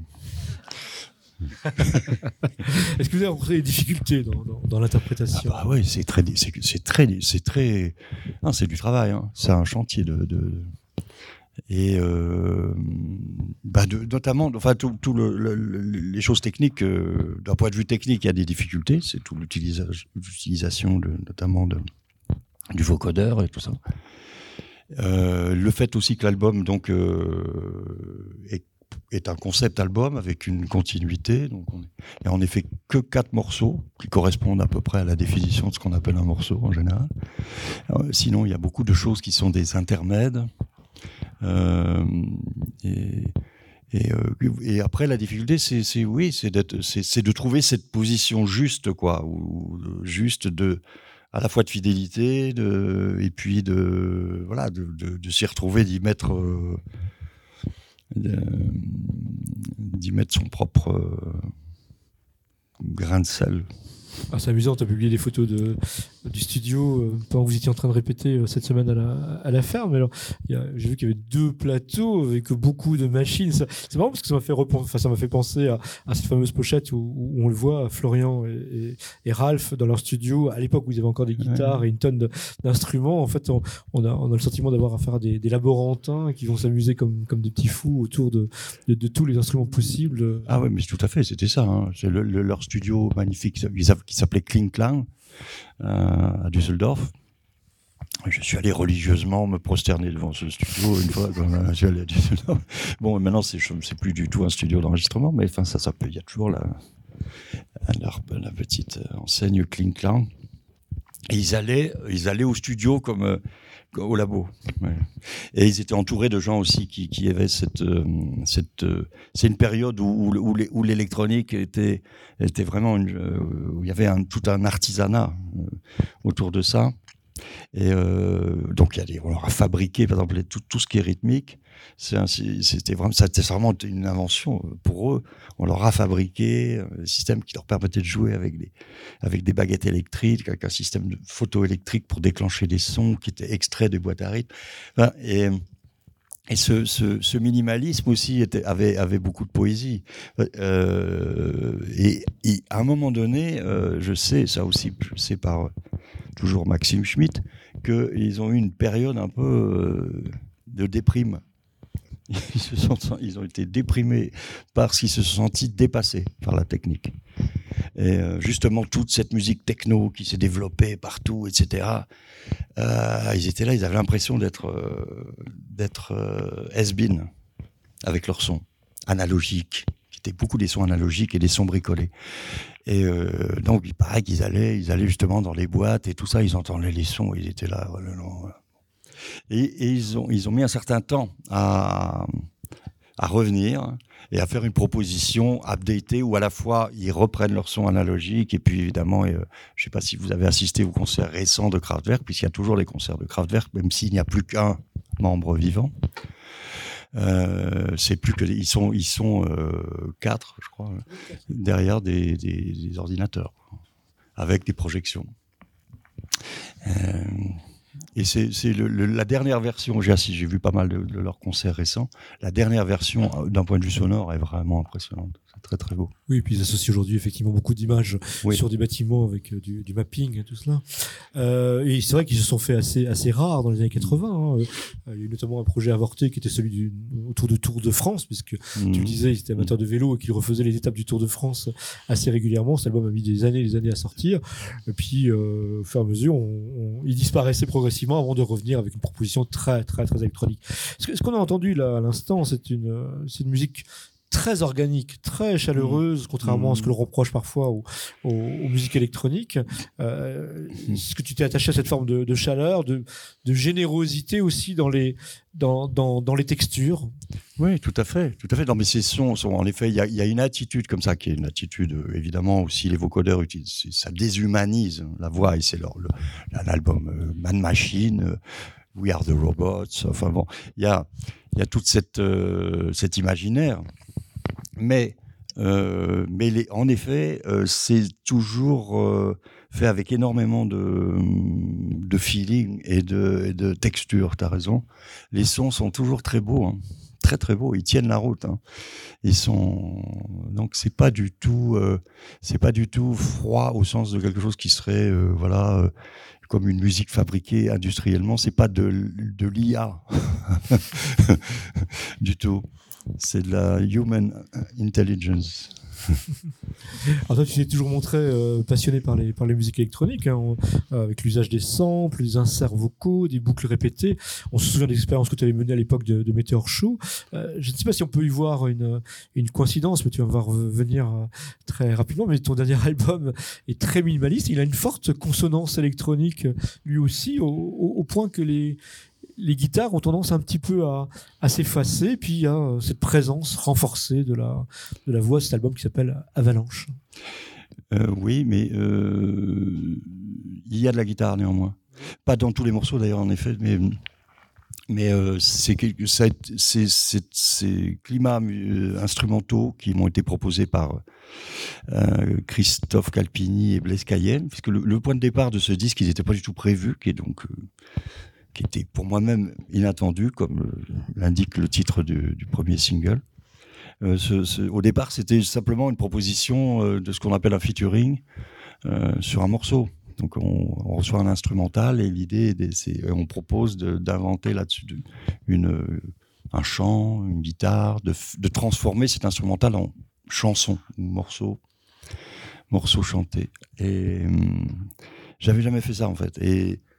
Est-ce que vous avez rencontré des difficultés dans, dans, dans Ah l'interprétation? bah oui, c'est très, c'est, c'est très, c'est très, non, c'est du travail. Hein. C'est un chantier de, de et euh, bah de, notamment, enfin tout, tout le, le, le, les choses techniques. Euh, d'un point de vue technique, il y a des difficultés. C'est tout l'utilisation, l'utilisation de, notamment de, du vocodeur et tout ça. Euh, le fait aussi que l'album donc euh, est, est un concept album avec une continuité. Donc on est, et on n'est fait que quatre morceaux qui correspondent à peu près à la définition de ce qu'on appelle un morceau en général. Alors, sinon, il y a beaucoup de choses qui sont des intermèdes. Euh, et, et, euh, et après la difficulté c'est, c'est oui c'est, d'être, c'est, c'est de trouver cette position juste quoi ou juste de à la fois de fidélité de et puis de voilà de, de, de s'y retrouver d'y mettre euh, de, d'y mettre son propre euh, grain de sel. Ah, c'est amusant, tu as publié des photos de, du studio euh, pendant que vous étiez en train de répéter euh, cette semaine à la, à la ferme. Alors, il y a, j'ai vu qu'il y avait deux plateaux avec beaucoup de machines. Ça, c'est marrant parce que ça m'a fait, repens- enfin, ça m'a fait penser à, à cette fameuse pochette où, où on le voit, Florian et, et, et Ralph dans leur studio, à l'époque où ils avaient encore des guitares Ouais. et une tonne de, d'instruments. En fait, on, on, a, on a le sentiment d'avoir affaire à des, des laborantins qui vont s'amuser comme, comme des petits fous autour de, de, de tous les instruments possibles. Ah oui, mais tout à fait, c'était ça. Hein. C'est le, le, leur studio magnifique ils avaient- qui s'appelait Kling Klang euh, à Düsseldorf. Je suis allé religieusement me prosterner devant ce studio une fois. Comme, je suis allé... Bon, maintenant, c'est, c'est plus du tout un studio d'enregistrement, mais enfin, ça, ça peut. Il y a toujours la, la, la petite enseigne Kling Klang. Et ils allaient, ils allaient au studio comme, euh, au labo. Ouais. Et ils étaient entourés de gens aussi qui, qui avaient cette, euh, cette. Euh, c'est une période où, où, où, les, où l'électronique était, était vraiment une, euh, où il y avait un, tout un artisanat euh, autour de ça. Et euh, donc, il y a des, on leur a fabriqué, par exemple, tout, tout ce qui est rythmique. C'est un, c'était vraiment, c'était vraiment une invention pour eux. On leur a fabriqué un système qui leur permettait de jouer avec des, avec des baguettes électriques, avec un système de photoélectrique pour déclencher des sons qui étaient extraits des boîtes à rythme. Enfin, et et ce, ce, ce minimalisme aussi était, avait, avait beaucoup de poésie. Euh, et, et à un moment donné, euh, je sais, ça aussi, je sais par toujours Maxime Schmitt, qu'ils ont eu une période un peu euh, de déprime. Ils, se sont, ils ont été déprimés parce qu'ils se sont sentis dépassés par la technique. Et euh, justement, toute cette musique techno qui s'est développée partout, et cetera, euh, ils étaient là, ils avaient l'impression d'être, euh, d'être euh, has-been avec leurs sons analogiques, qui étaient beaucoup des sons analogiques et des sons bricolés. Et euh, donc, il paraît qu'ils allaient, ils allaient justement dans les boîtes et tout ça, ils entendaient les sons, ils étaient là, voilà, voilà. Et, et ils, ont, ils ont mis un certain temps à, à revenir et à faire une proposition updatée où à la fois ils reprennent leur son analogique et puis évidemment, et, euh, je ne sais pas si vous avez assisté aux concerts récents de Kraftwerk, puisqu'il y a toujours les concerts de Kraftwerk, même s'il n'y a plus qu'un membre vivant. Euh, c'est plus que ils sont ils sont euh, quatre, je crois, derrière des, des, des ordinateurs avec des projections. Euh, Et c'est, c'est le, le, la dernière version, j'ai, j'ai vu pas mal de, de leurs concerts récents, la dernière version d'un point de vue sonore est vraiment impressionnante. C'est très très beau. Oui, et puis ils associent aujourd'hui effectivement beaucoup d'images oui. sur des bâtiments avec euh, du, du mapping et tout cela. Euh, et c'est vrai qu'ils se sont fait assez, assez rares dans les années quatre-vingts. Hein. Il y a eu notamment un projet avorté qui était celui du, autour du Tour de France, puisque mmh. tu le disais, ils étaient amateurs de vélo et qu'ils refaisaient les étapes du Tour de France assez régulièrement. Cet album a mis des années et des années à sortir. Et puis, euh, au fur et à mesure, on, on, il disparaissait progressivement avant de revenir avec une proposition très, très, très électronique. Ce, que, ce qu'on a entendu là à l'instant, c'est une, c'est une musique très organique, très chaleureuse, contrairement mmh. à ce que l'on reproche parfois aux, aux, aux musiques électroniques. Euh, mmh. Est-ce que tu t'es attaché à cette forme de, de chaleur, de, de générosité aussi dans les, dans, dans, dans les textures? Oui, tout à fait, tout à fait. Non, mais ces sons sont, en effet, il y a, y a une attitude comme ça, qui est une attitude, évidemment, aussi les vocodeurs utilisent, ça déshumanise la voix, et c'est leur, le, l'album euh, Man Machine, euh, We Are the Robots, enfin bon, il y a, il y a toute cette, euh, cet imaginaire. Mais, euh, mais les, en effet, euh, c'est toujours euh, fait avec énormément de, de feeling et de, et de texture, tu as raison. Les sons sont toujours très beaux, hein, très très beaux, ils tiennent la route. Hein. Ils sont... Donc c'est pas du tout, euh, c'est pas du tout froid au sens de quelque chose qui serait, euh, voilà... Euh, comme une musique fabriquée industriellement, c'est pas de, de l'I A du tout. C'est de la human intelligence. Alors toi, tu t'es toujours montré euh, passionné par les, par les musiques électroniques, hein, on, euh, avec l'usage des samples, des inserts vocaux, des boucles répétées. On se souvient des expériences que tu avais menées à l'époque de, de Meteor Show. Euh, je ne sais pas si on peut y voir une, une coïncidence, mais tu vas me voir revenir euh, très rapidement. Mais ton dernier album est très minimaliste. Il a une forte consonance électronique, lui aussi, au, au, au point que les... les guitares ont tendance un petit peu à, à s'effacer, puis il y a cette présence renforcée de la, de la voix de cet album qui s'appelle Avalanche. Euh, oui, mais euh, il y a de la guitare néanmoins. Pas dans tous les morceaux d'ailleurs, en effet, mais, mais euh, c'est, c'est, c'est, c'est ces climats euh, instrumentaux qui m'ont été proposés par euh, Christophe Calpini et Blaise Cayenne, puisque le, le point de départ de ce disque, ils n'étaient pas du tout prévus, qui est donc... Euh, qui était pour moi-même inattendu, comme l'indique le titre du, du premier single. Euh, ce, ce, au départ, c'était simplement une proposition euh, de ce qu'on appelle un featuring euh, sur un morceau. Donc, on, on reçoit un instrumental et l'idée, c'est, on propose de, d'inventer là-dessus de, une, un chant, une guitare, de, de transformer cet instrumental en chanson, morceau, morceau chanté. Et hum, j'avais jamais fait ça en fait. Et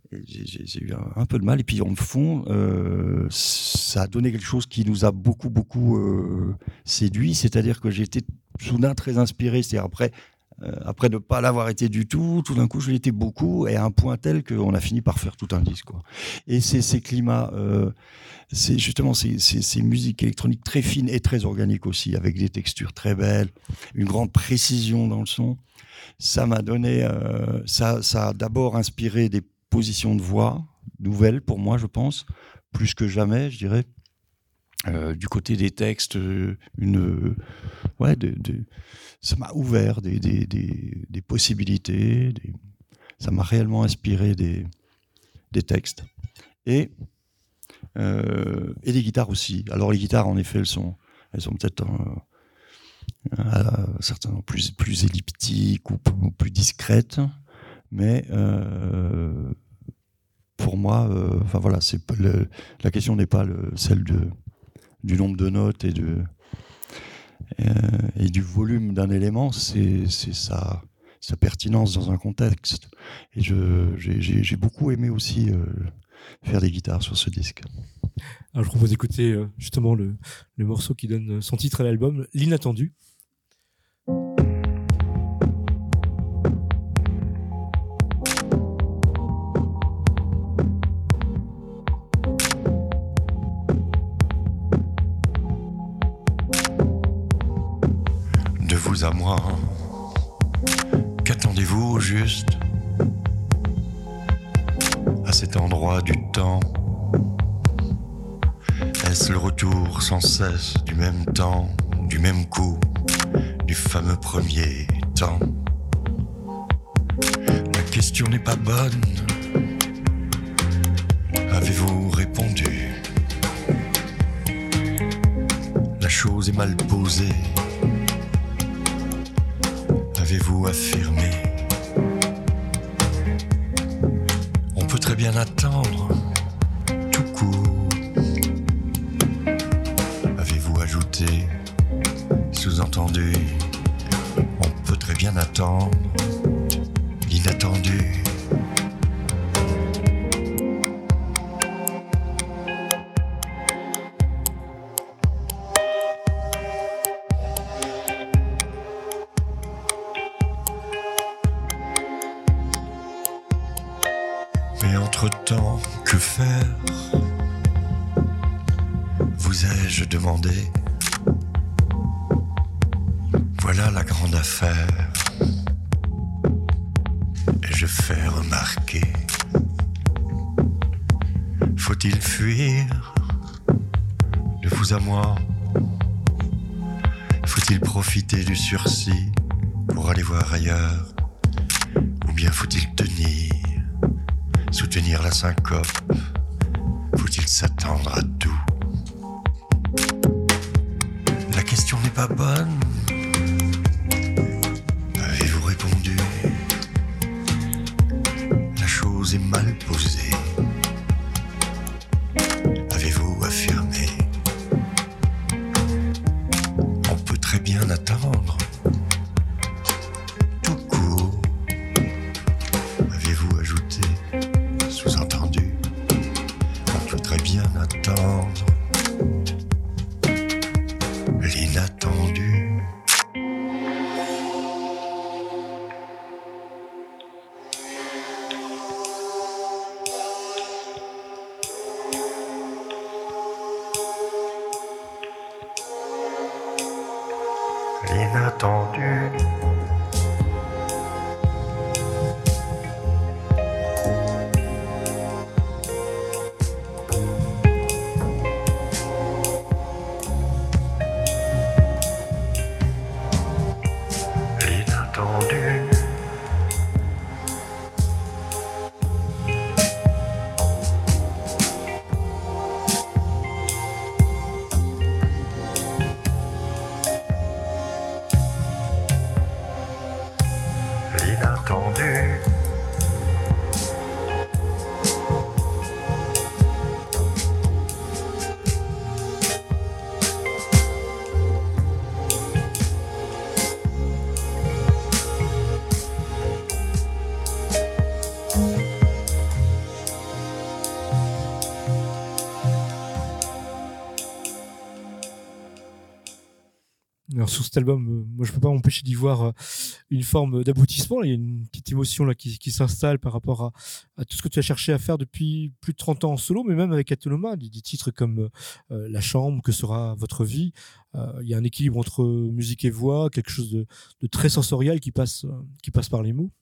j'ai, j'ai, j'ai eu un, un peu de mal. Et puis, en fond, euh, ça a donné quelque chose qui nous a beaucoup, beaucoup euh, séduit. C'est-à-dire que j'ai été soudain très inspiré. C'est-à-dire après, euh, après ne pas l'avoir été du tout, tout d'un coup, je l'étais beaucoup, et à un point tel qu'on a fini par faire tout un disque, quoi. Et c'est ces climats, euh, c'est justement ces, ces, ces musiques électroniques très fines et très organiques aussi, avec des textures très belles, une grande précision dans le son. Ça m'a donné, euh, ça, ça a d'abord inspiré des positions de voix nouvelles pour moi, je pense, plus que jamais, je dirais. Euh, du côté des textes, une, euh, ouais, de, de, ça m'a ouvert des, des, des, des possibilités. Des, ça m'a réellement inspiré des, des textes et euh, et des guitares aussi. Alors les guitares, en effet, elles sont, elles sont peut-être euh, euh, certainement plus plus elliptiques ou, ou plus discrètes, mais euh, pour moi, enfin euh, voilà, c'est le, la question n'est pas le, celle de du nombre de notes et, de, euh, et du volume d'un élément, c'est, c'est sa, sa pertinence dans un contexte. Et je, j'ai, j'ai, j'ai beaucoup aimé aussi euh, faire des guitares sur ce disque. Alors je propose d'écouter euh, justement le, le morceau qui donne son titre à l'album, L'Inattendu. À moi, qu'attendez-vous au juste à cet endroit du temps? Est-ce le retour sans cesse du même temps, du même coup, du fameux premier temps? La question n'est pas bonne. Avez-vous répondu? La chose est mal posée. Avez-vous affirmé? On peut très bien attendre, tout court. Avez-vous ajouté, sous-entendu? On peut très bien attendre l'inattendu. Mais entre-temps, que faire? Vous ai-je demandé? Voilà la grande affaire. Et je fais remarquer. Faut-il fuir de vous à moi? Faut-il profiter du sursis pour aller voir ailleurs? Ou bien faut-il tenir, soutenir la syncope? Faut-il s'attendre à tout? La question n'est pas bonne. Avez-vous répondu? La chose est mal posée. Avez-vous affirmé? On peut très bien attendre. Tout court. Avez-vous ajouté? Sous-entendu, on peut très bien attendre l'inattendu. L'inattendu. L'inattendu. sur cet album, euh, moi je peux pas m'empêcher d'y voir euh, une forme d'aboutissement. Il y a une petite émotion là qui, qui s'installe par rapport à, à tout ce que tu as cherché à faire depuis plus de trente ans en solo, mais même avec Atonoma, des, des titres comme euh, La Chambre, Que sera votre vie. Euh, il y a un équilibre entre musique et voix, quelque chose de, de très sensoriel qui passe, euh, qui passe par les mots.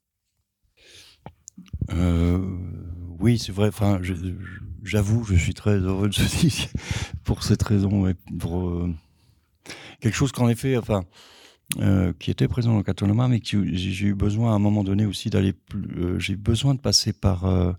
Euh, oui, c'est vrai. Enfin, je, j'avoue, je suis très heureux de ce disque pour cette raison, et pour euh, quelque chose qu'en effet, enfin, euh, qui était présent dans Atonoma, mais que j'ai, j'ai eu besoin à un moment donné aussi d'aller plus. Euh, j'ai eu besoin de passer par euh,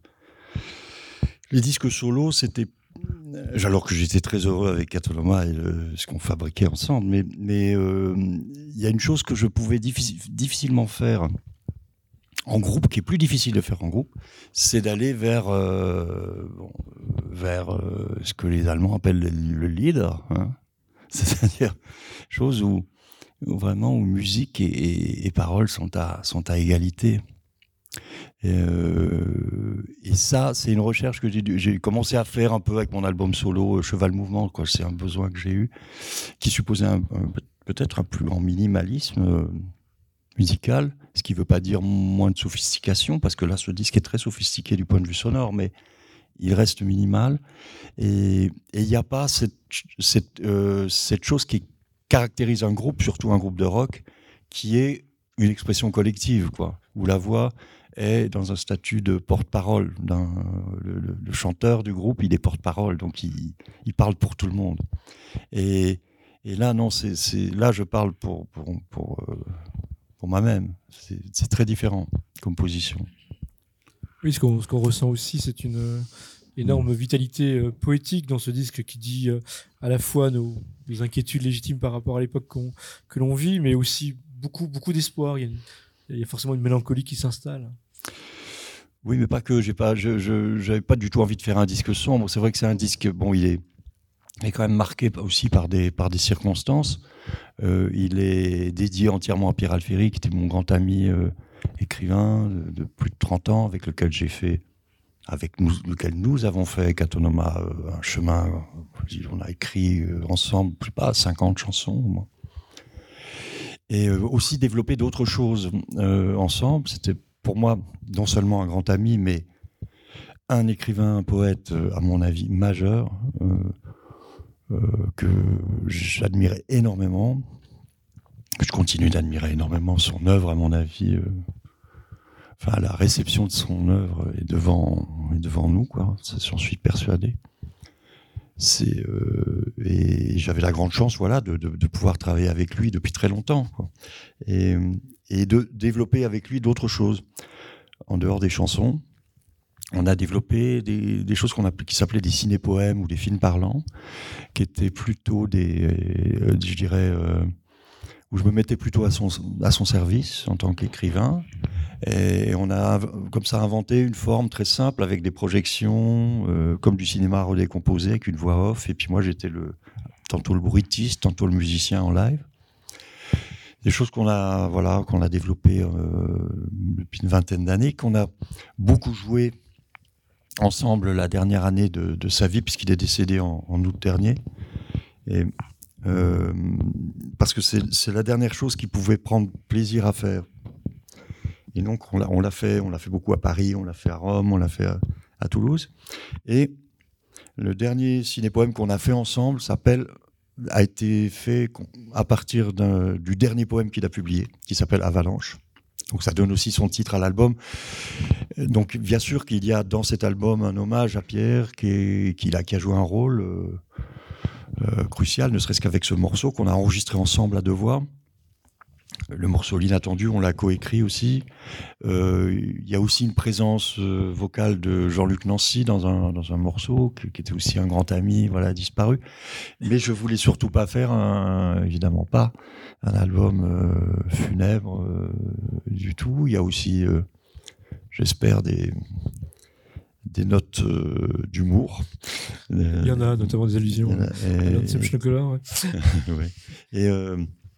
les disques solo. C'était alors que j'étais très heureux avec Atonoma et le, ce qu'on fabriquait ensemble, mais mais il euh, y a une chose que je pouvais difficile, difficilement faire en groupe, qui est plus difficile de faire en groupe, c'est d'aller vers euh, bon, vers euh, ce que les Allemands appellent le, le leader, hein. C'est-à-dire chose où, où vraiment où musique et, et, et paroles sont à sont à égalité. Et, euh, et ça, c'est une recherche que j'ai, j'ai commencé à faire un peu avec mon album solo Cheval Mouvement, quoi. C'est un besoin que j'ai eu, qui supposait un, un, peut-être un plus grand minimalisme euh, musical, ce qui ne veut pas dire moins de sophistication, parce que là, ce disque est très sophistiqué du point de vue sonore, mais il reste minimal. Et il n'y a pas cette, cette, euh, cette chose qui caractérise un groupe, surtout un groupe de rock, qui est une expression collective, quoi, où la voix est dans un statut de porte-parole. D'un, le, le, le chanteur du groupe, il est porte-parole, donc il, il parle pour tout le monde. Et, et là, non, c'est, c'est, là, je parle pour, pour, pour, euh, pour moi-même. C'est, c'est très différent comme position. Oui, ce qu'on, ce qu'on ressent aussi, c'est une euh, énorme vitalité euh, poétique dans ce disque qui dit euh, à la fois nos, nos inquiétudes légitimes par rapport à l'époque qu'on, que l'on vit, mais aussi beaucoup, beaucoup d'espoir. Il y a, une, il y a forcément une mélancolie qui s'installe. Oui, mais pas que. J'ai pas, je, je, j'avais pas du tout envie de faire un disque sombre. C'est vrai que c'est un disque. Bon, il est, il est quand même marqué aussi par des, par des circonstances. Euh, il est dédié entièrement à Pierre Alféry, qui était mon grand ami euh, écrivain de, de plus de trente ans, avec lequel j'ai fait, avec nous, lequel nous avons fait avec Atonoma euh, un chemin. On a écrit euh, ensemble, je sais pas, cinquante chansons au moins. Et euh, aussi développer d'autres choses euh, ensemble. C'était pour moi non seulement un grand ami, mais un écrivain, un poète, euh, à mon avis, majeur, euh, euh, que j'admirais énormément, que je continue d'admirer énormément. Son œuvre, à mon avis, euh, enfin, la réception de son œuvre est devant, est devant nous, quoi. Ça, j'en suis persuadé. C'est, euh, et j'avais la grande chance, voilà, de, de, de pouvoir travailler avec lui depuis très longtemps, quoi. Et, et de développer avec lui d'autres choses. En dehors des chansons, on a développé des, des choses qu'on a, qui s'appelaient des ciné-poèmes ou des films parlants, qui étaient plutôt des, euh, je dirais, euh, où je me mettais plutôt à son, à son service en tant qu'écrivain. Et on a comme ça inventé une forme très simple avec des projections, euh, comme du cinéma redécomposé avec une voix off. Et puis moi, j'étais le, tantôt le bruitiste, tantôt le musicien en live. Des choses qu'on a, voilà, qu'on a développées euh, depuis une vingtaine d'années, qu'on a beaucoup joué ensemble la dernière année de, de sa vie, puisqu'il est décédé en, en août dernier. Et, euh, parce que c'est, c'est la dernière chose qu'il pouvait prendre plaisir à faire. Et donc, on l'a, on l'a fait, on l'a fait beaucoup à Paris, on l'a fait à Rome, on l'a fait à, à Toulouse. Et le dernier ciné-poème qu'on a fait ensemble s'appelle, a été fait à partir d'un, du dernier poème qu'il a publié, qui s'appelle Avalanche. Donc, ça donne aussi son titre à l'album. Donc, bien sûr qu'il y a dans cet album un hommage à Pierre, qui, est, qui, a, qui a joué un rôle euh, euh, crucial, ne serait-ce qu'avec ce morceau qu'on a enregistré ensemble à deux voix. Le morceau L'Inattendu, on l'a coécrit aussi. Il euh, y a aussi une présence euh, vocale de Jean-Luc Nancy dans un, dans un morceau, qui, qui était aussi un grand ami, voilà, disparu. Mais je voulais surtout pas faire, un, évidemment pas, un album euh, funèbre euh, du tout. Il y a aussi, euh, j'espère, des, des notes euh, d'humour. Il y en a, notamment des allusions a, et, à l'Inception Color. Ouais. ouais. Et... Euh,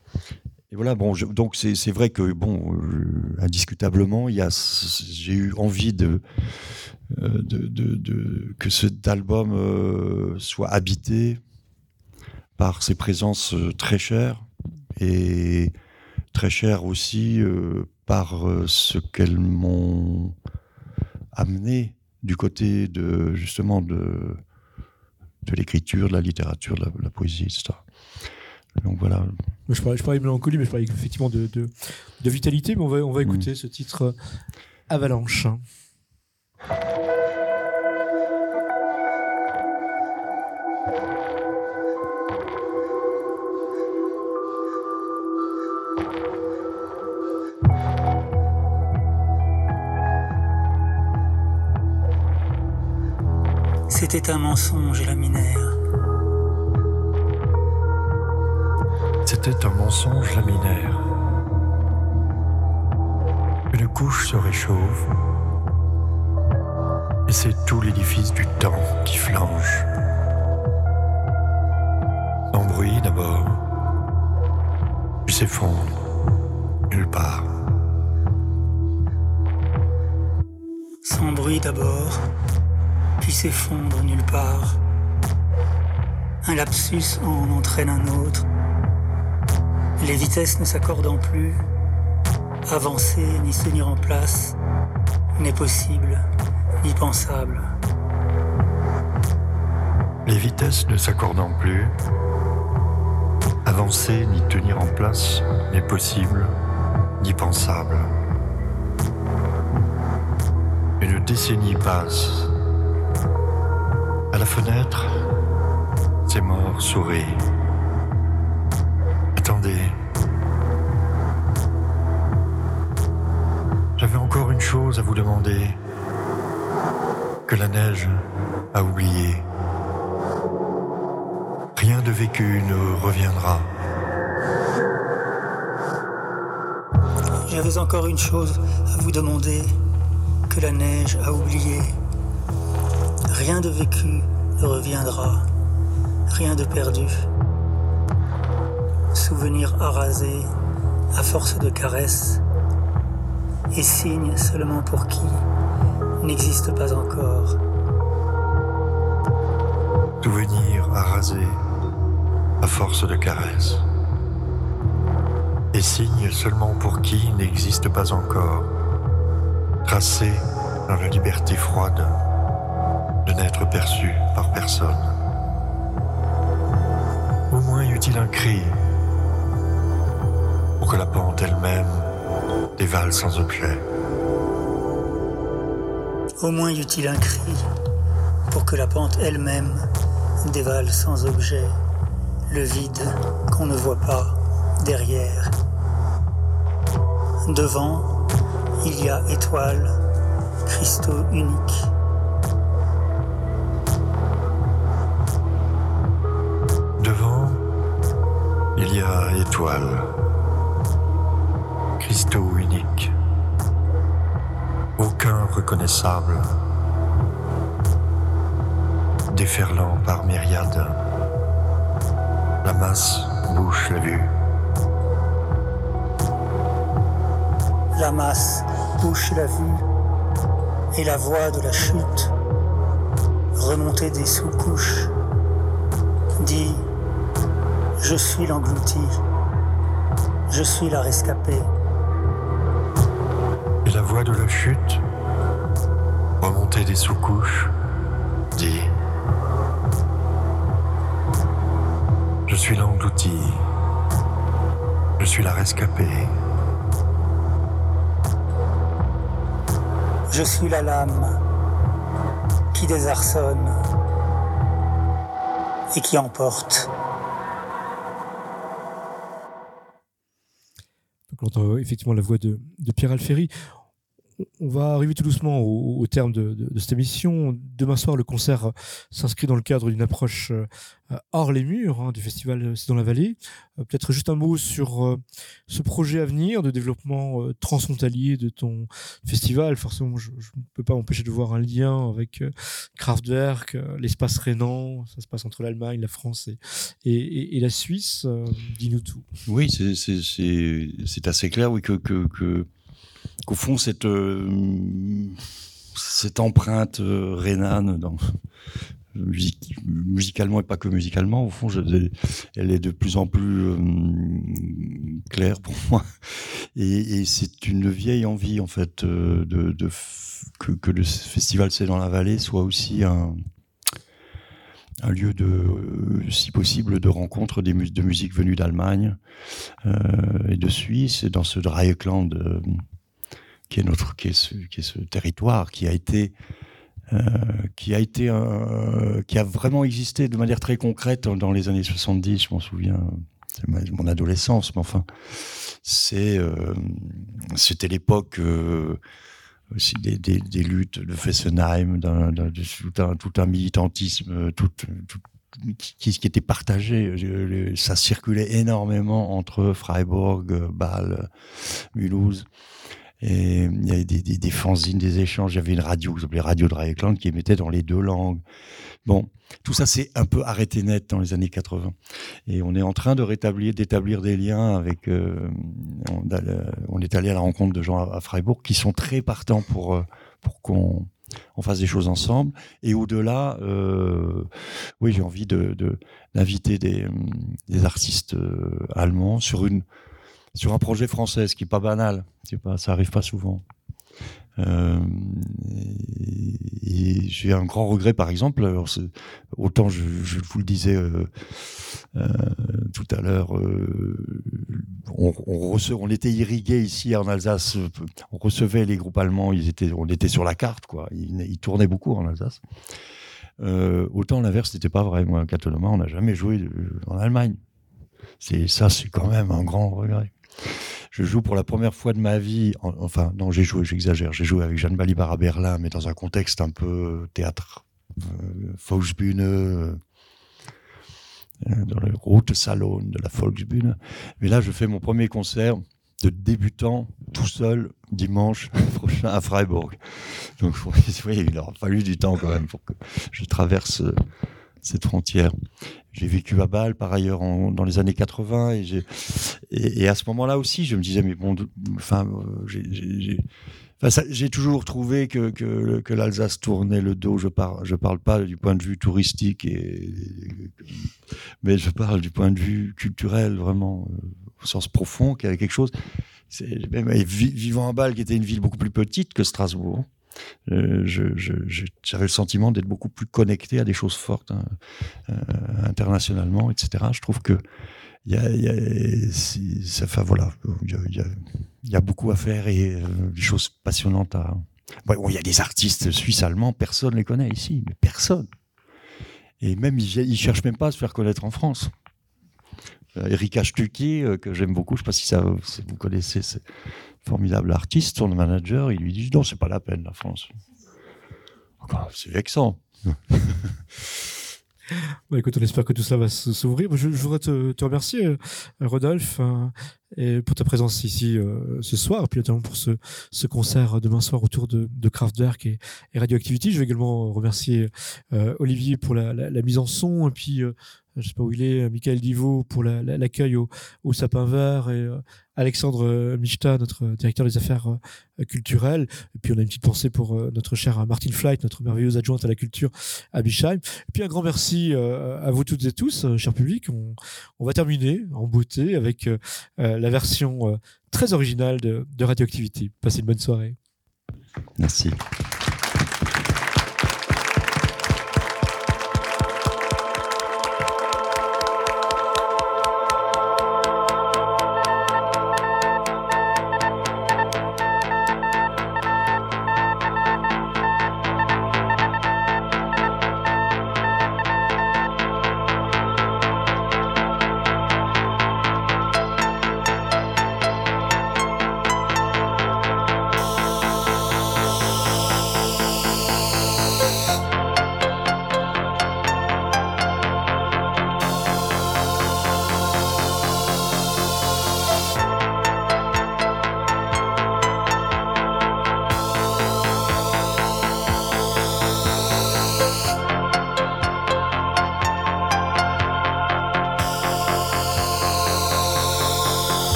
Et voilà, bon, je, donc c'est, c'est vrai que, bon, euh, indiscutablement, il y a, j'ai eu envie de, euh, de, de, de que cet album euh, soit habité par ces présences euh, très chères et très chères aussi euh, par euh, ce qu'elles m'ont amené du côté de justement de, de l'écriture, de la littérature, de la, de la poésie, et cetera. Donc voilà. Je parlais, je parlais de mélancolie, mais je parlais effectivement de, de, de vitalité. Mais on va, on va écouter mmh. ce titre euh, Avalanche. C'était un mensonge laminaire. C'était un mensonge laminaire. Une couche se réchauffe, et c'est tout l'édifice du temps qui flanche. Sans bruit d'abord, puis s'effondre, nulle part. Sans bruit d'abord, puis s'effondre nulle part. Un lapsus en entraîne un autre. Les vitesses ne s'accordant plus, avancer ni se tenir en place n'est possible ni pensable. Les vitesses ne s'accordant plus, avancer ni tenir en place n'est possible ni pensable. Une décennie passe. À la fenêtre, ces morts sourient. Attendez. J'avais encore une chose à vous demander, que la neige a oublié. Rien de vécu ne reviendra. J'avais encore une chose à vous demander, que la neige a oublié. Rien de vécu ne reviendra, rien de perdu. Souvenir arasé, à force de caresses, et signe seulement pour qui n'existe pas encore. Souvenir arasé, à force de caresses, et signe seulement pour qui n'existe pas encore, tracé dans la liberté froide de n'être perçu par personne. Au moins y eut-il un cri pour que la pente elle-même dévale sans objet. Au moins y eut-il un cri pour que la pente elle-même dévale sans objet le vide qu'on ne voit pas derrière. Devant, il y a étoiles, cristaux uniques. Devant, il y a étoiles, cristaux uniques, aucun reconnaissable, déferlant par myriades. La masse bouche la vue. La masse bouche la vue et la voix de la chute, remontée des sous-couches, dit « Je suis l'englouti, je suis la rescapée ». Et la voix de la chute, remontée des sous-couches, dit « Je suis l'englouti, je suis la rescapée ». Je suis la lame qui désarçonne et qui emporte. Donc, on entend effectivement la voix de, de Pierre Alféry. On va arriver tout doucement au, au terme de, de, de cette émission. Demain soir, le concert s'inscrit dans le cadre d'une approche euh, hors les murs hein, du festival C'est dans la vallée. Euh, peut-être juste un mot sur euh, ce projet à venir de développement euh, transfrontalier de ton festival. Forcément, je ne peux pas m'empêcher de voir un lien avec euh, Kraftwerk, euh, l'espace rhénan. Ça se passe entre l'Allemagne, la France et, et, et, et la Suisse. Euh, dis-nous tout. Oui, c'est, c'est, c'est, c'est assez clair oui, que... que, que... qu'au fond, cette, euh, cette empreinte euh, rhénane dans, musique, musicalement et pas que musicalement, au fond, je, elle est de plus en plus euh, claire pour moi. Et, et c'est une vieille envie, en fait, euh, de, de que, que le festival C'est dans la vallée soit aussi un, un lieu de, euh, si possible, de rencontre des mus- de musique venue d'Allemagne euh, et de Suisse, et dans ce Dreieckland euh, qui est notre, qui est ce, qui est ce territoire qui a été Euh, qui a été euh, qui a vraiment existé de manière très concrète dans les années soixante-dix, je m'en souviens, c'est ma, mon adolescence, mais enfin c'est euh, c'était l'époque euh, aussi des, des, des luttes de Fessenheim, d'un, d'un, de, tout, un, tout un militantisme tout, tout, qui, qui était partagé. Ça circulait énormément entre Freiburg, Bâle, Mulhouse. Et il y avait des, des, des fanzines, des échanges. Il y avait une radio qui s'appelait Radio Dreieckland qui émettait dans les deux langues. Bon, tout ça s'est un peu arrêté net dans les années quatre-vingts. Et on est en train de rétablir, d'établir des liens avec. Euh, on, on est allé à la rencontre de gens à, à Freiburg qui sont très partants pour, pour qu'on on fasse des choses ensemble. Et au-delà, euh, oui, j'ai envie de, de, d'inviter des, des artistes euh, allemands sur une. Sur un projet français, ce qui n'est pas banal, c'est pas, ça n'arrive pas souvent. Euh, et, et j'ai un grand regret, par exemple, alors autant je, je vous le disais euh, euh, tout à l'heure, euh, on, on, rece, on était irrigué ici en Alsace, on recevait les groupes allemands, ils étaient, on était sur la carte, quoi. Ils, ils tournaient beaucoup en Alsace. Euh, autant l'inverse n'était pas vrai. Moi, Catonoma, on n'a jamais joué en Allemagne. C'est, ça, c'est quand même un grand regret. Je joue pour la première fois de ma vie, en, enfin, non, j'ai joué, j'exagère, j'ai joué avec Jeanne Balibar à Berlin, mais dans un contexte un peu théâtre, euh, Volksbühne, euh, dans le Rote Salon de la Volksbühne. Mais là, je fais mon premier concert de débutant, tout seul, dimanche prochain à Freiburg. Donc, oui, il aura fallu du temps quand même pour que je traverse euh, cette frontière. J'ai vécu à Bâle, par ailleurs, en, dans les années quatre-vingts, et, j'ai, et, et à ce moment-là aussi, je me disais, mais bon, enfin, euh, j'ai, j'ai, j'ai, enfin, ça, j'ai toujours trouvé que, que, que l'Alsace tournait le dos. Je parle, je parle pas du point de vue touristique, et, et, mais je parle du point de vue culturel, vraiment, euh, au sens profond, qu'il y avait quelque chose. C'est, même, vivant à Bâle, qui était une ville beaucoup plus petite que Strasbourg, Euh, je, je, je, j'avais le sentiment d'être beaucoup plus connecté à des choses fortes, hein, euh, internationalement, et cetera. Je trouve que il y a, y a, ça, enfin voilà, il y a, y a, y a beaucoup à faire et euh, des choses passionnantes à. Bon, il y a des artistes suisses allemands, personne les connaît ici, mais personne. Et même ils, ils cherchent même pas à se faire connaître en France. Erika Stucky, euh, que j'aime beaucoup, je ne sais pas si, ça, si vous connaissez, c'est formidable artiste, son manager, il lui dit non, c'est pas la peine la France. Encore, c'est vexant. Bah, écoute, on espère que tout ça va s'ouvrir. Je, je voudrais te, te remercier, euh, Rodolphe, euh, et pour ta présence ici euh, ce soir, et puis notamment pour ce, ce concert demain soir autour de, de Kraftwerk et, et Radioactivity. Je vais également remercier euh, Olivier pour la, la, la mise en son, et puis euh, je ne sais pas où il est, Michael Divot pour la, la, l'accueil au, au Sapin Vert, et euh, Alexandre Michta, notre directeur des affaires euh, culturelles. Et puis on a une petite pensée pour euh, notre cher Martine Flight, notre merveilleuse adjointe à la culture à Bischheim. Et puis un grand merci euh, à vous toutes et tous, euh, cher public. On, on va terminer en beauté avec euh, la version euh, très originale de, de Radioactivity. Passez une bonne soirée. Merci.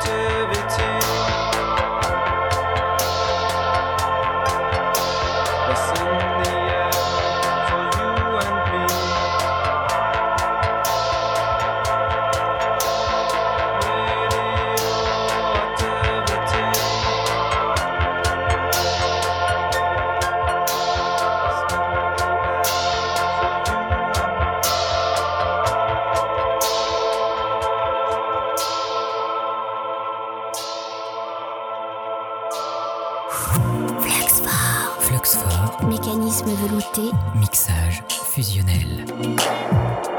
Fluxfort, Mécanisme velouté. mixage fusionnel.